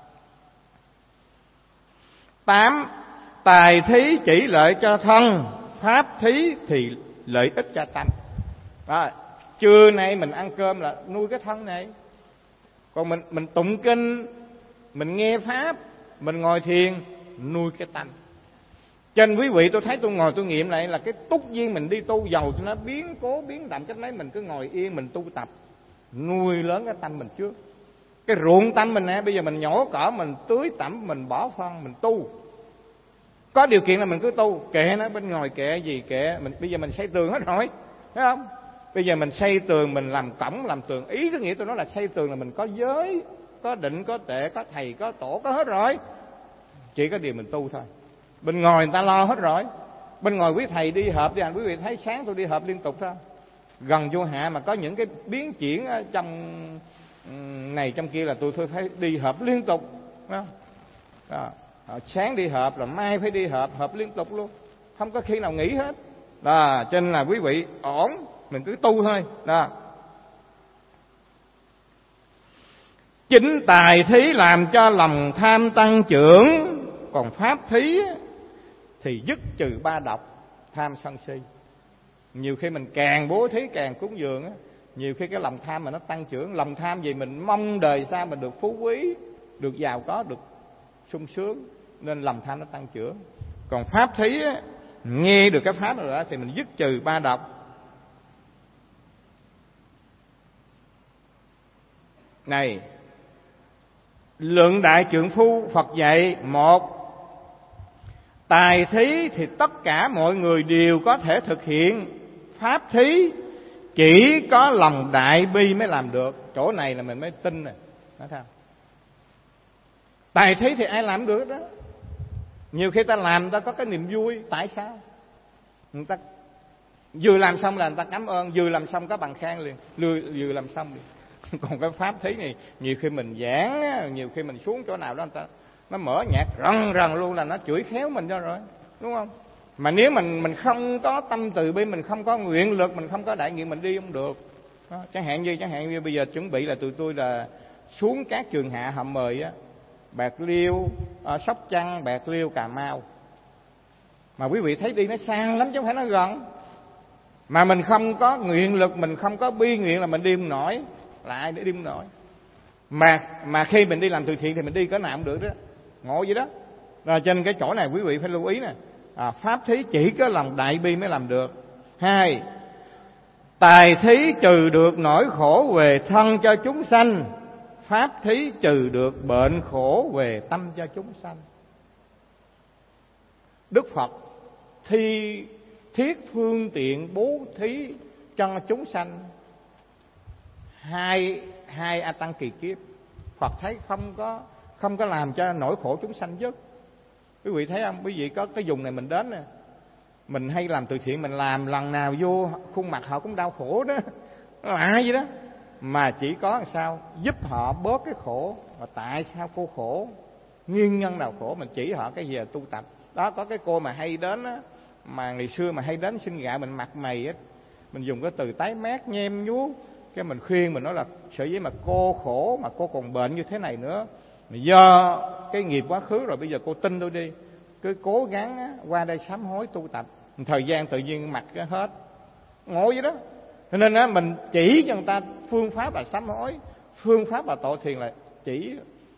Tám, tài thí chỉ lợi cho thân, pháp thí thì lợi ích cho tâm. Đó. Trưa nay mình ăn cơm là nuôi cái thân này, còn mình mình tụng kinh, mình nghe pháp, mình ngồi thiền nuôi cái tâm. Cho nên quý vị, tôi thấy tôi ngồi tôi nghiệm lại là cái túc duyên mình đi tu, dầu cho nó biến cố biến động cách mấy, mình cứ ngồi yên mình tu tập, nuôi lớn cái tâm mình trước. Cái ruộng tâm mình nè, bây giờ mình nhổ cỏ, mình tưới tẩm, mình bỏ phân, mình tu. Có điều kiện là mình cứ tu, kệ nó, bên ngoài kệ gì kệ. Mình bây giờ mình xây tường hết rồi, thấy không? Bây giờ mình xây tường, mình làm cổng, làm tường. Ý cái nghĩa tôi nói là xây tường là mình có giới, có định, có tệ, có thầy, có tổ, có hết rồi. Chỉ có điều mình tu thôi. Bên ngoài người ta lo hết rồi. Bên ngoài quý thầy đi họp đi anh, quý vị thấy sáng tôi đi họp liên tục sao? Gần vô hạ mà có những cái biến chuyển trong này trong kia là tôi tôi phải đi họp liên tục. Đó. Đó. Sáng đi họp là mai phải đi họp, họp liên tục luôn, không có khi nào nghỉ hết. Đó. Cho nên là quý vị ổn, mình cứ tu thôi. Đó. Chính tài thí làm cho lòng tham tăng trưởng, còn pháp thí thì dứt trừ ba độc tham sân si. Nhiều khi mình càng bố thí càng cúng dường á, nhiều khi cái lòng tham mà nó tăng trưởng. Lòng tham gì mình mong đời sau mình được phú quý, được giàu có, được sung sướng, nên lòng tham nó tăng trưởng. Còn pháp thí á, nghe được cái pháp rồi đó thì mình dứt trừ ba độc. Này, luận Đại Trượng Phu Phật dạy: một, tài thí thì tất cả mọi người đều có thể thực hiện, pháp thí chỉ có lòng đại bi mới làm được. Chỗ này là mình mới tin này, nói sao? Tài thí thì ai làm được đó. Nhiều khi ta làm ta có cái niềm vui. Tại sao? Người ta vừa làm xong là người ta cảm ơn, vừa làm xong có bằng khen liền, vừa làm xong liền. Còn cái pháp thí này nhiều khi mình giảng, nhiều khi mình xuống chỗ nào đó người ta nó mở nhạc rần rần luôn là nó chửi khéo mình cho rồi, đúng không? Mà nếu mình mình không có tâm từ bi, mình không có nguyện lực, mình không có đại nguyện, mình đi không được đó. Chẳng hạn như chẳng hạn như bây giờ chuẩn bị là tụi tôi là xuống các trường hạ họ mời á, Bạc Liêu, Sóc Trăng, Bạc Liêu, Cà Mau. Mà quý vị thấy đi nó xa lắm chứ không phải nó gần. Mà mình không có nguyện lực, mình không có bi nguyện là mình đi không nổi. Lại để đi không nổi. Mà mà khi mình đi làm từ thiện thì mình đi cỡ nào cũng được đó. Ngộ vậy đó. Rồi trên cái chỗ này quý vị phải lưu ý nè. À, pháp thí chỉ có lòng đại bi mới làm được. Hai, tài thí trừ được nỗi khổ về thân cho chúng sanh, pháp thí trừ được bệnh khổ về tâm cho chúng sanh. Đức Phật thi thiết phương tiện bố thí cho chúng sanh hai hai a tăng kỳ kiếp. Phật thấy không có không có làm cho nỗi khổ chúng sanh dứt. Quý vị thấy không? Quý vị có cái vùng này mình đến nè, mình hay làm từ thiện, mình làm lần nào vô khuôn mặt họ cũng đau khổ đó, lạ vậy đó. Mà chỉ có làm sao giúp họ bớt cái khổ. Và tại sao cô khổ, nguyên nhân nào khổ, mình chỉ họ cái gì là tu tập. Đó, có cái cô mà hay đến á, mà ngày xưa mà hay đến xin gạo, mình mặt mày á, mình dùng cái từ tái mét nhem nhuốc, cái mình khuyên, mình nói là sở dĩ mà cô khổ mà cô còn bệnh như thế này nữa, do cái nghiệp quá khứ rồi, bây giờ cô tin tôi đi, cứ cố gắng á, qua đây sám hối tu tập, thời gian tự nhiên mặt cái hết. Ngộ vậy đó. Cho nên á, mình chỉ cho người ta phương pháp là sám hối, phương pháp là tội thiền, là chỉ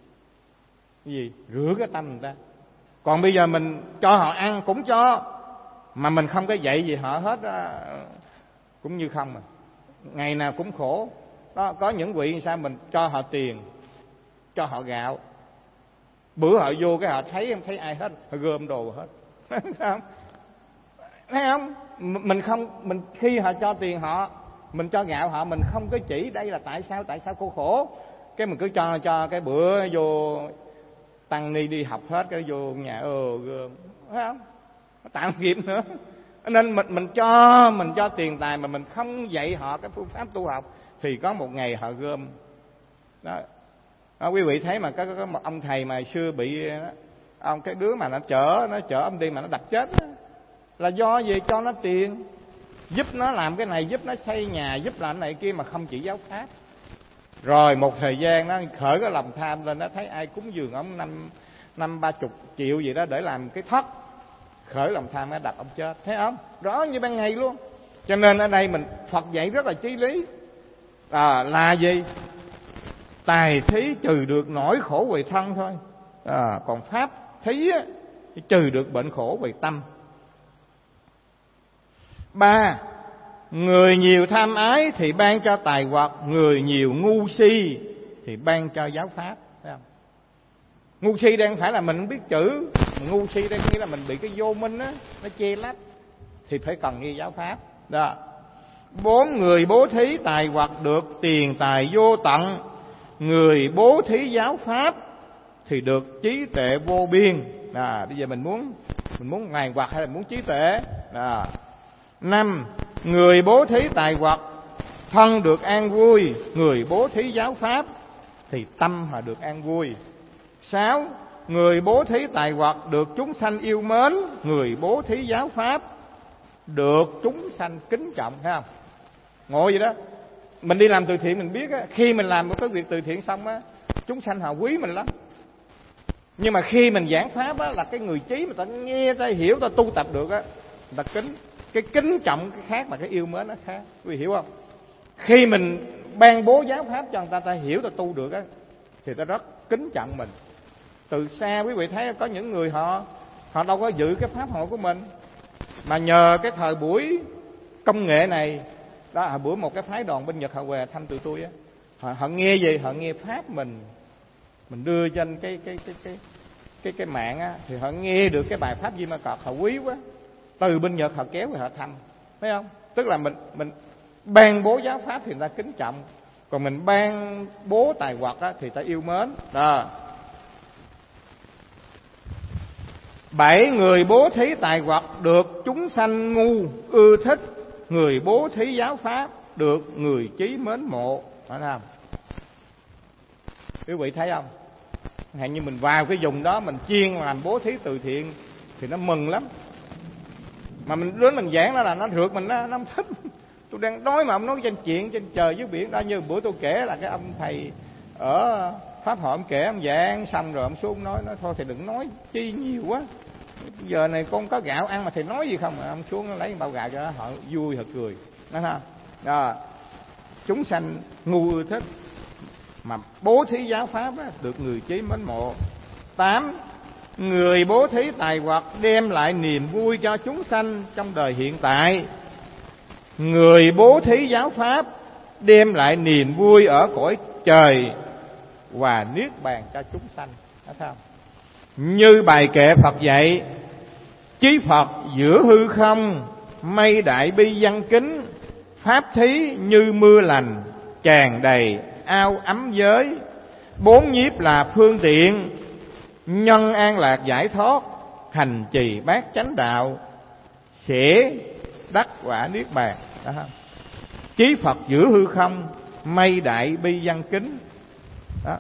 cái gì rửa cái tâm người ta. Còn bây giờ mình cho họ ăn cũng cho, mà mình không có dạy gì họ hết á, cũng như không. Mà ngày nào cũng khổ đó. Có những vị sao mình cho họ tiền, cho họ gạo, bữa họ vô cái họ thấy em thấy ai hết, họ gom đồ hết. Thấy không? Thấy không? Mình không mình khi họ cho tiền họ, mình cho gạo họ, mình không có chỉ đây là tại sao tại sao cô khổ, cái mình cứ cho cho cái bữa vô tăng ni đi học hết, cái vô nhà ờ gom, thấy không? Nó tạo nghiệp nữa. Nên mình mình cho mình cho tiền tài mà mình không dạy họ cái phương pháp tu học thì có một ngày họ gom đó. Đó, quý vị thấy mà có, có một ông thầy mà xưa bị ông cái đứa mà nó chở nó chở ông đi mà nó đập chết đó, là do gì? Cho nó tiền, giúp nó làm cái này, giúp nó xây nhà, giúp làm cái này kia mà không chỉ giáo pháp. Rồi một thời gian nó khởi cái lòng tham lên, nó thấy ai cúng dường ông năm năm ba chục triệu gì đó để làm cái thất, khởi lòng tham nó đập ông chết. Thấy không? Rõ như ban ngày luôn. Cho nên ở đây mình Phật dạy rất là chí lý. À, là gì? Tài thí trừ được nỗi khổ về thân thôi. À, còn pháp thí á, trừ được bệnh khổ về tâm. Ba, người nhiều tham ái thì ban cho tài vật, người nhiều ngu si thì ban cho giáo pháp. Thấy không? Ngu si đang phải là mình không biết chữ, mà ngu si đây nghĩa là mình bị cái vô minh á, nó che lấp, thì phải cần nghe giáo pháp. Đó. Bốn, người bố thí tài vật được tiền tài vô tận, người bố thí giáo pháp thì được trí tuệ vô biên. À, bây giờ mình muốn mình muốn ngàn vật hay là muốn trí tuệ? À. Năm, người bố thí tài vật thân được an vui, người bố thí giáo pháp thì tâm họ được an vui. Sáu, người bố thí tài vật được chúng sanh yêu mến, người bố thí giáo pháp được chúng sanh kính trọng. Thấy không? Ngộ vậy đó. Mình đi làm từ thiện mình biết á, khi mình làm một cái việc từ thiện xong á, chúng sanh họ quý mình lắm. Nhưng mà khi mình giảng pháp á, là cái người trí mà ta nghe, ta hiểu, ta tu tập được á, người ta kính. Cái kính trọng cái khác mà cái yêu mến nó khác. Quý vị hiểu không? Khi mình ban bố giáo pháp cho người ta, ta hiểu, ta tu được á, thì ta rất kính trọng mình. Từ xa quý vị thấy có những người họ họ đâu có giữ cái pháp hội của mình, Mà nhờ cái thời buổi công nghệ này đó, à, bữa một cái phái đoàn bên Nhật họ về thăm tụi tôi á, họ, họ nghe gì, họ nghe pháp mình mình đưa trên cái cái cái cái cái cái mạng á, thì họ nghe được cái bài pháp Di Ma Cật, họ quý quá, từ bên Nhật họ kéo về họ thăm, thấy không? Tức là mình mình ban bố giáo pháp thì người ta kính trọng, còn mình ban bố tài vật á, thì ta yêu mến đó. Bảy người bố thí tài vật được chúng sanh ngu ưa thích, người bố thí giáo pháp được người trí mến mộ. Phải không? Quý vị thấy không? Hẹn như mình vào cái vùng đó mình chiên làm bố thí từ thiện thì nó mừng lắm. Mà mình đến mình giảng đó là nó rượt mình, nó, nó không thích. Tôi đang nói mà ông nói trên chuyện trên trời dưới biển đó. Như bữa tôi kể là cái ông thầy ở Pháp Hội, ông kể ông giảng xong rồi ông xuống nói, nói thôi thì đừng nói chi nhiều quá, giờ này con có gạo ăn mà thầy nói gì không. Mà ông xuống lấy bao gạo cho đó, họ vui họ cười, nói ha. Đó, chúng sanh ngu ưa thích, mà bố thí giáo pháp á, được người trí mến mộ. Tám, người bố thí tài vật đem lại niềm vui cho chúng sanh trong đời hiện tại. Người bố thí giáo pháp đem lại niềm vui ở cõi trời và niết bàn cho chúng sanh. Thấy không? Như bài kệ Phật dạy: chí Phật giữa hư không, mây đại bi văn kính, pháp thí như mưa lành, tràn đầy ao ấm giới. Bốn nhiếp là phương tiện, nhân an lạc giải thoát, hành trì bát chánh đạo, sẽ đắc quả niết bàn. Đó không? Chí Phật giữa hư không, mây đại bi văn kính. Đó.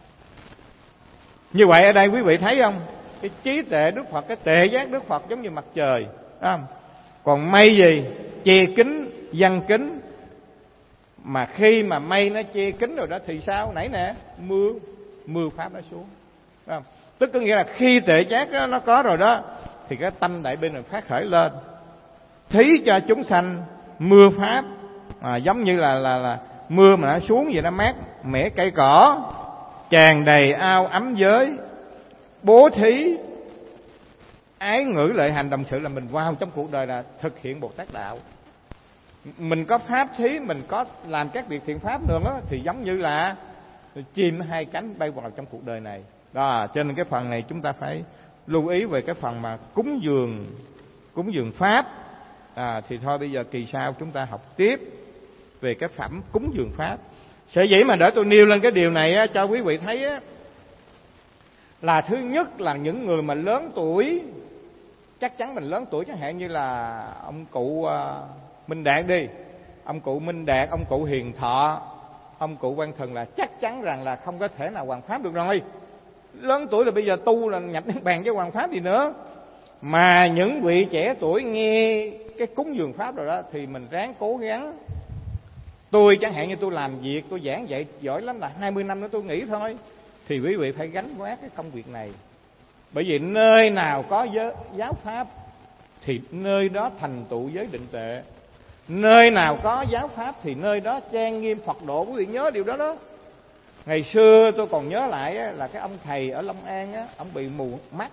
Như vậy ở đây quý vị thấy không? Cái trí tuệ Đức Phật, cái tuệ giác Đức Phật giống như mặt trời, đó không? Còn mây gì? Che kín, văn kính. Mà khi mà mây nó che kín rồi đó thì sao? Nãy nè, mưa, mưa pháp nó xuống, đó không? Tức có nghĩa là khi tuệ giác đó, nó có rồi đó, thì cái tâm đại bi nó phát khởi lên, thí cho chúng sanh mưa pháp, à, giống như là là là mưa mà nó xuống vậy, nó mát mẻ cây cỏ, tràn đầy ao ấm giới. Bố thí ái ngữ lợi hành đồng sự là mình vào trong cuộc đời là thực hiện Bồ Tát đạo. Mình có pháp thí, mình có làm các việc thiện pháp nữa đó, thì giống như là chim hai cánh bay vào trong cuộc đời này. Đó, cho nên cái phần này chúng ta phải lưu ý về cái phần mà cúng dường, cúng dường pháp. À, thì thôi bây giờ kỳ sau chúng ta học tiếp về cái phẩm cúng dường pháp. Sở dĩ mà để tôi nêu lên cái điều này á, cho quý vị thấy á, là thứ nhất là những người mà lớn tuổi, chắc chắn mình lớn tuổi, chẳng hạn như là ông cụ uh, Minh Đạt đi, ông cụ Minh Đạt, ông cụ Hiền Thọ, ông cụ Quang Thần là chắc chắn rằng là không có thể nào hoàn pháp được rồi. Lớn tuổi là bây giờ tu là nhập niết bàn với hoàn pháp gì nữa. Mà những vị trẻ tuổi nghe cái cúng dường pháp rồi đó thì mình ráng cố gắng. Tôi chẳng hạn như tôi làm việc, tôi giảng dạy giỏi lắm là hai mươi năm nữa tôi nghỉ thôi, thì quý vị phải gánh vác cái công việc này. Bởi vì nơi nào có giới, giáo pháp thì nơi đó thành tựu giới định tuệ. Nơi nào có giáo pháp thì nơi đó trang nghiêm Phật độ. Quý vị nhớ điều đó đó. Ngày xưa tôi còn nhớ lại là cái ông thầy ở Long An á, ông bị mù mắt.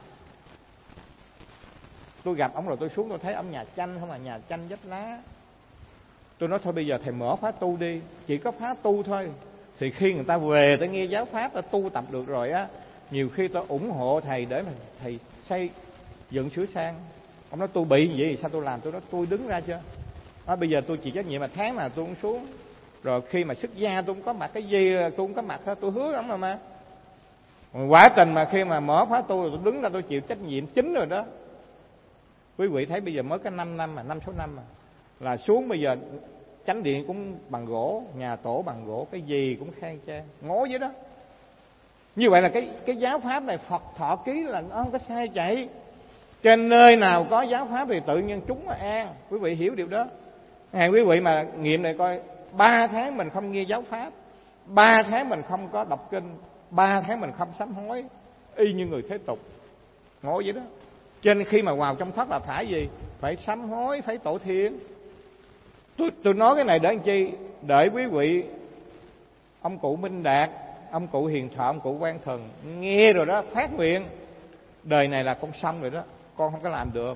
Tôi gặp ông rồi tôi xuống tôi thấy ông nhà tranh, không là nhà tranh vách lá. Tôi nói thôi bây giờ thầy mở khóa tu đi, chỉ có khóa tu thôi. Thì khi người ta về ta nghe giáo pháp, ta tu tập được rồi á, nhiều khi tôi ủng hộ thầy để mà thầy xây dựng sửa sang. Ông nói tôi bị vậy sao tôi làm? Tôi nói tôi đứng ra chưa. Nói bây giờ tôi chịu trách nhiệm, mà tháng nào tôi cũng xuống. Rồi khi mà xuất gia tôi cũng có mặt, cái gì tôi cũng có mặt thôi, tôi hứa ông mà mà. Quả tình mà khi mà mở khóa tu rồi tôi đứng ra tôi chịu trách nhiệm chính rồi đó. Quý vị thấy bây giờ mới có năm năm mà, năm sáu năm mà. Là xuống bây giờ chánh điện cũng bằng gỗ, nhà tổ bằng gỗ, cái gì cũng khang trang, ngó vậy đó. Như vậy là cái cái giáo pháp này Phật thọ ký là nó không có sai chạy. Trên nơi nào có giáo pháp thì tự nhiên chúng mà an. Quý vị hiểu điều đó. Hàng quý vị mà nghiệm này coi, ba tháng mình không nghe giáo pháp, ba tháng mình không có đọc kinh, ba tháng mình không sám hối, y như người thế tục, ngộ vậy đó. Cho nên khi mà vào trong thất là phải gì? Phải sám hối, phải tổ thiện. Tôi, tôi nói cái này để làm chi? Để quý vị, ông cụ Minh Đạt, ông cụ Hiền Thọ, ông cụ Quang Thần nghe rồi đó, phát nguyện đời này là con xong rồi đó, con không có làm được.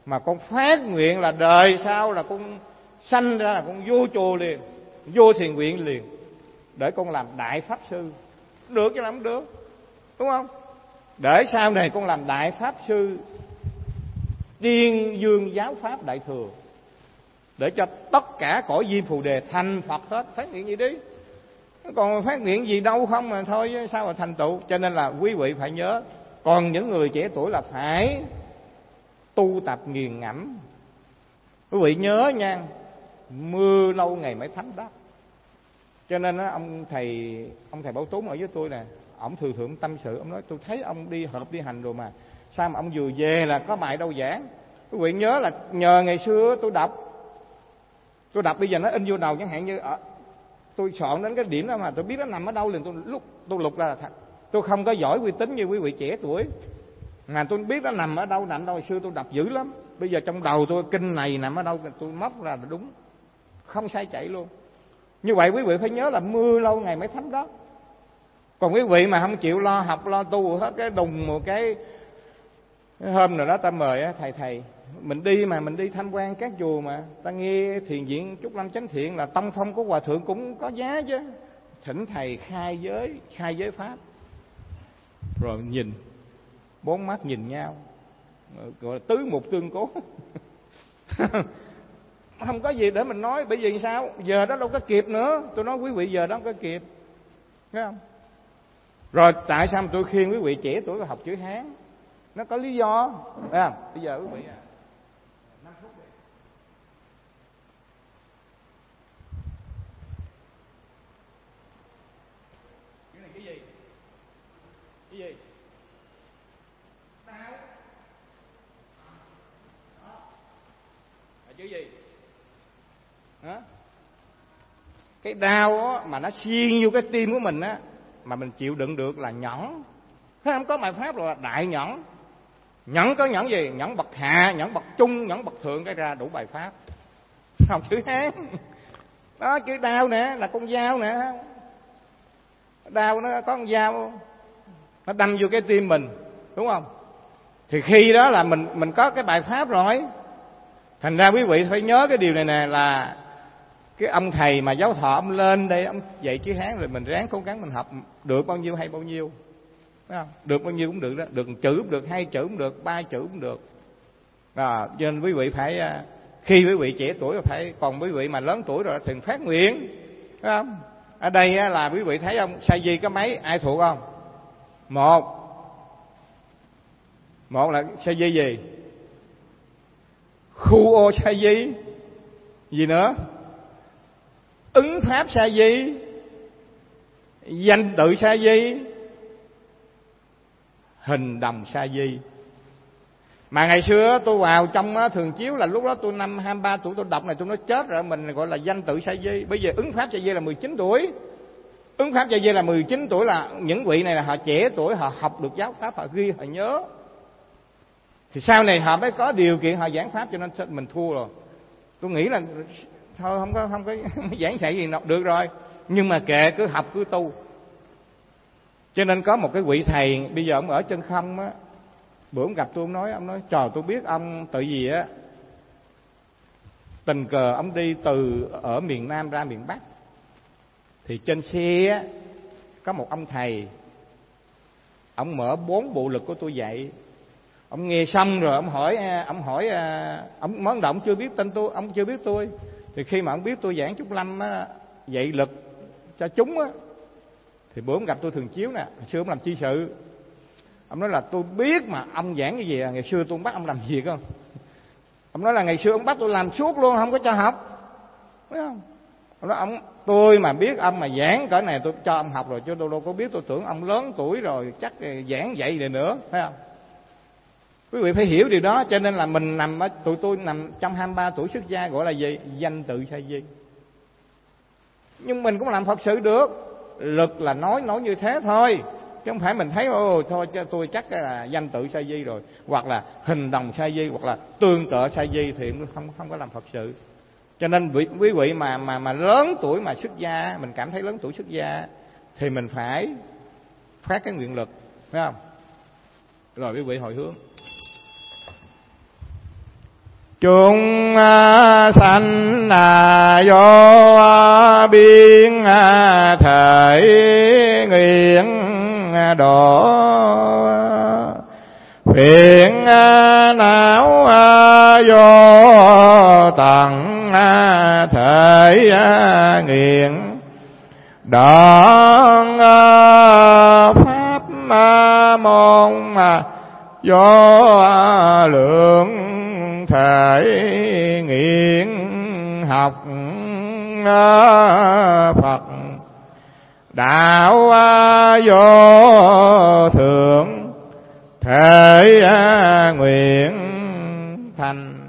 Mà con phát nguyện là đời sau là con sanh ra là con vô chùa liền, vô thiền viện liền, để con làm đại pháp sư. Được chứ làm không được, đúng không? Để sau này con làm đại pháp sư, tiên dương giáo pháp đại thừa, để cho tất cả cõi diêm phù đề thành Phật hết. Phát nguyện gì đi, còn phát nguyện gì đâu không mà thôi, sao mà thành tựu. Cho nên là quý vị phải nhớ, còn những người trẻ tuổi là phải tu tập nghiền ngẫm. Quý vị nhớ nha, mưa lâu ngày mới thấm đất. Cho nên đó, ông thầy ông thầy Bảo Tốn ở với tôi nè, ông thường thường tâm sự, ông nói tôi thấy ông đi họp đi hành rồi mà sao mà ông vừa về là có bài đâu giảng. Quý vị nhớ là nhờ ngày xưa tôi đọc, tôi đọc bây giờ nó in vô đầu, chẳng hạn như ở, tôi soạn đến cái điểm đó mà tôi biết nó nằm ở đâu liền tôi lúc tôi lục ra là thật. Tôi không có giỏi uy tín như quý vị trẻ tuổi, mà tôi biết nó nằm ở đâu, nằm ở đâu. Hồi xưa tôi đọc dữ lắm, bây giờ trong đầu tôi kinh này nằm ở đâu tôi móc ra là đúng, không sai chạy luôn. Như vậy quý vị phải nhớ là mưa lâu ngày mới thấm đất. Còn quý vị mà không chịu lo học lo tu hết, cái đùng một cái hôm nào đó ta mời á, thầy thầy mình đi mà mình đi tham quan các chùa mà ta nghe thiền viện Trúc Lâm Chánh Thiện là tông phong của hòa thượng cũng có giá chứ, thỉnh thầy khai giới, khai giới pháp. Rồi nhìn bốn mắt nhìn nhau, gọi là tứ mục tương cố. Không có gì để mình nói, bởi vì sao? Giờ đó đâu có kịp nữa. Tôi nói quý vị giờ đó không có kịp, thấy không? Rồi tại sao tôi khuyên quý vị trẻ tuổi học chữ Hán? Nó có lý do, thấy không? Bây giờ quý vị năm phút đi. Cái này cái gì? Cái gì? Đau. Đó. Là chữ gì? Hả? Cái đau á, mà nó xuyên vô cái tim của mình á, mà mình chịu đựng được là nhẫn. Thấy không? Có bài pháp là đại nhẫn. Nhẫn có nhẫn gì? Nhẫn bậc hạ, nhẫn bậc trung, nhẫn bậc thượng, cái ra đủ bài pháp. Học chữ Hán. Đó, chữ đau nè, là con dao nè. Đau nó có con dao, nó đâm vô cái tim mình, đúng không? Thì khi đó là mình mình có cái bài pháp rồi. Thành ra quý vị phải nhớ cái điều này nè, là cái ông thầy mà giáo thọ ông lên đây ông dạy chữ Hán rồi mình ráng cố gắng mình học được bao nhiêu hay bao nhiêu, thấy không? Được bao nhiêu cũng được đó, được một chữ cũng được, hai chữ cũng được, ba chữ cũng được. Rồi cho nên quý vị phải, khi quý vị trẻ tuổi phải, còn quý vị mà lớn tuổi rồi thì phát nguyện, thấy không? Ở đây là quý vị thấy không, sa di có mấy, ai thuộc không? Một, một là sa di gì? Khu ô sa di, gì nữa? Ứng pháp sa di, danh tự sa di, hình đồng sa di. Mà ngày xưa tôi vào trong thường chiếu là lúc đó tôi năm hai mươi ba tuổi tôi đọc này, tôi nói chết rồi, mình gọi là danh tự sa di. Bây giờ ứng pháp sa di là mười chín tuổi. Ứng pháp sa di là mười chín tuổi, là những vị này là họ trẻ tuổi, họ học được giáo pháp, họ ghi, họ nhớ. Thì sau này họ mới có điều kiện họ giảng pháp, cho nên mình thua rồi. Tôi nghĩ là thôi không có không có giảng dạy gì được rồi, nhưng mà kệ, cứ học cứ tu. Cho nên có một cái vị thầy bây giờ ông ở Chân Không á, bữa ông gặp tôi, ông nói ông nói trời, tôi biết ông tự gì á, tình cờ ông đi từ ở miền Nam ra miền Bắc, thì trên xe á có một ông thầy, ông mở bốn bộ lực của tôi dạy. Ông nghe xong rồi ông hỏi ông hỏi ông mới đầu ông chưa biết tên tôi, ông chưa biết tôi. Thì khi mà ông biết tôi giảng Trúc Lâm á, dạy lực cho chúng á, thì bữa ông gặp tôi thường chiếu nè, hồi xưa ông làm chi sự, ông nói là tôi biết mà ông giảng cái gì à, ngày xưa tôi bắt ông làm gì không? Ông nói là ngày xưa ông bắt tôi làm suốt luôn, không có cho học, thấy không? Ông nói ông tôi mà biết ông mà giảng cỡ này tôi cho ông học rồi, chứ tôi đâu có biết, tôi tưởng ông lớn tuổi rồi chắc giảng dạy rồi nữa, thấy không? Quý vị phải hiểu điều đó. Cho nên là mình nằm ở, tụi tôi nằm trong hai mươi ba tuổi xuất gia, gọi là gì? Danh tự sa di. Nhưng mình cũng làm Phật sự được. Lực là nói nói như thế thôi, chứ không phải mình thấy ô thôi tôi chắc là danh tự sa di rồi, hoặc là hình đồng sa di, hoặc là tương tự sa di, thì không không có làm Phật sự. Cho nên quý vị mà mà mà lớn tuổi mà xuất gia, mình cảm thấy lớn tuổi xuất gia thì mình phải phát cái nguyện lực, phải không? Rồi quý vị hồi hướng. chúng sanh do biến thể nguyện độ, phiền não do tận thể nguyện, đoạn pháp môn do lượng thể nguyện học Phật, đạo vô thượng thể nguyện thành.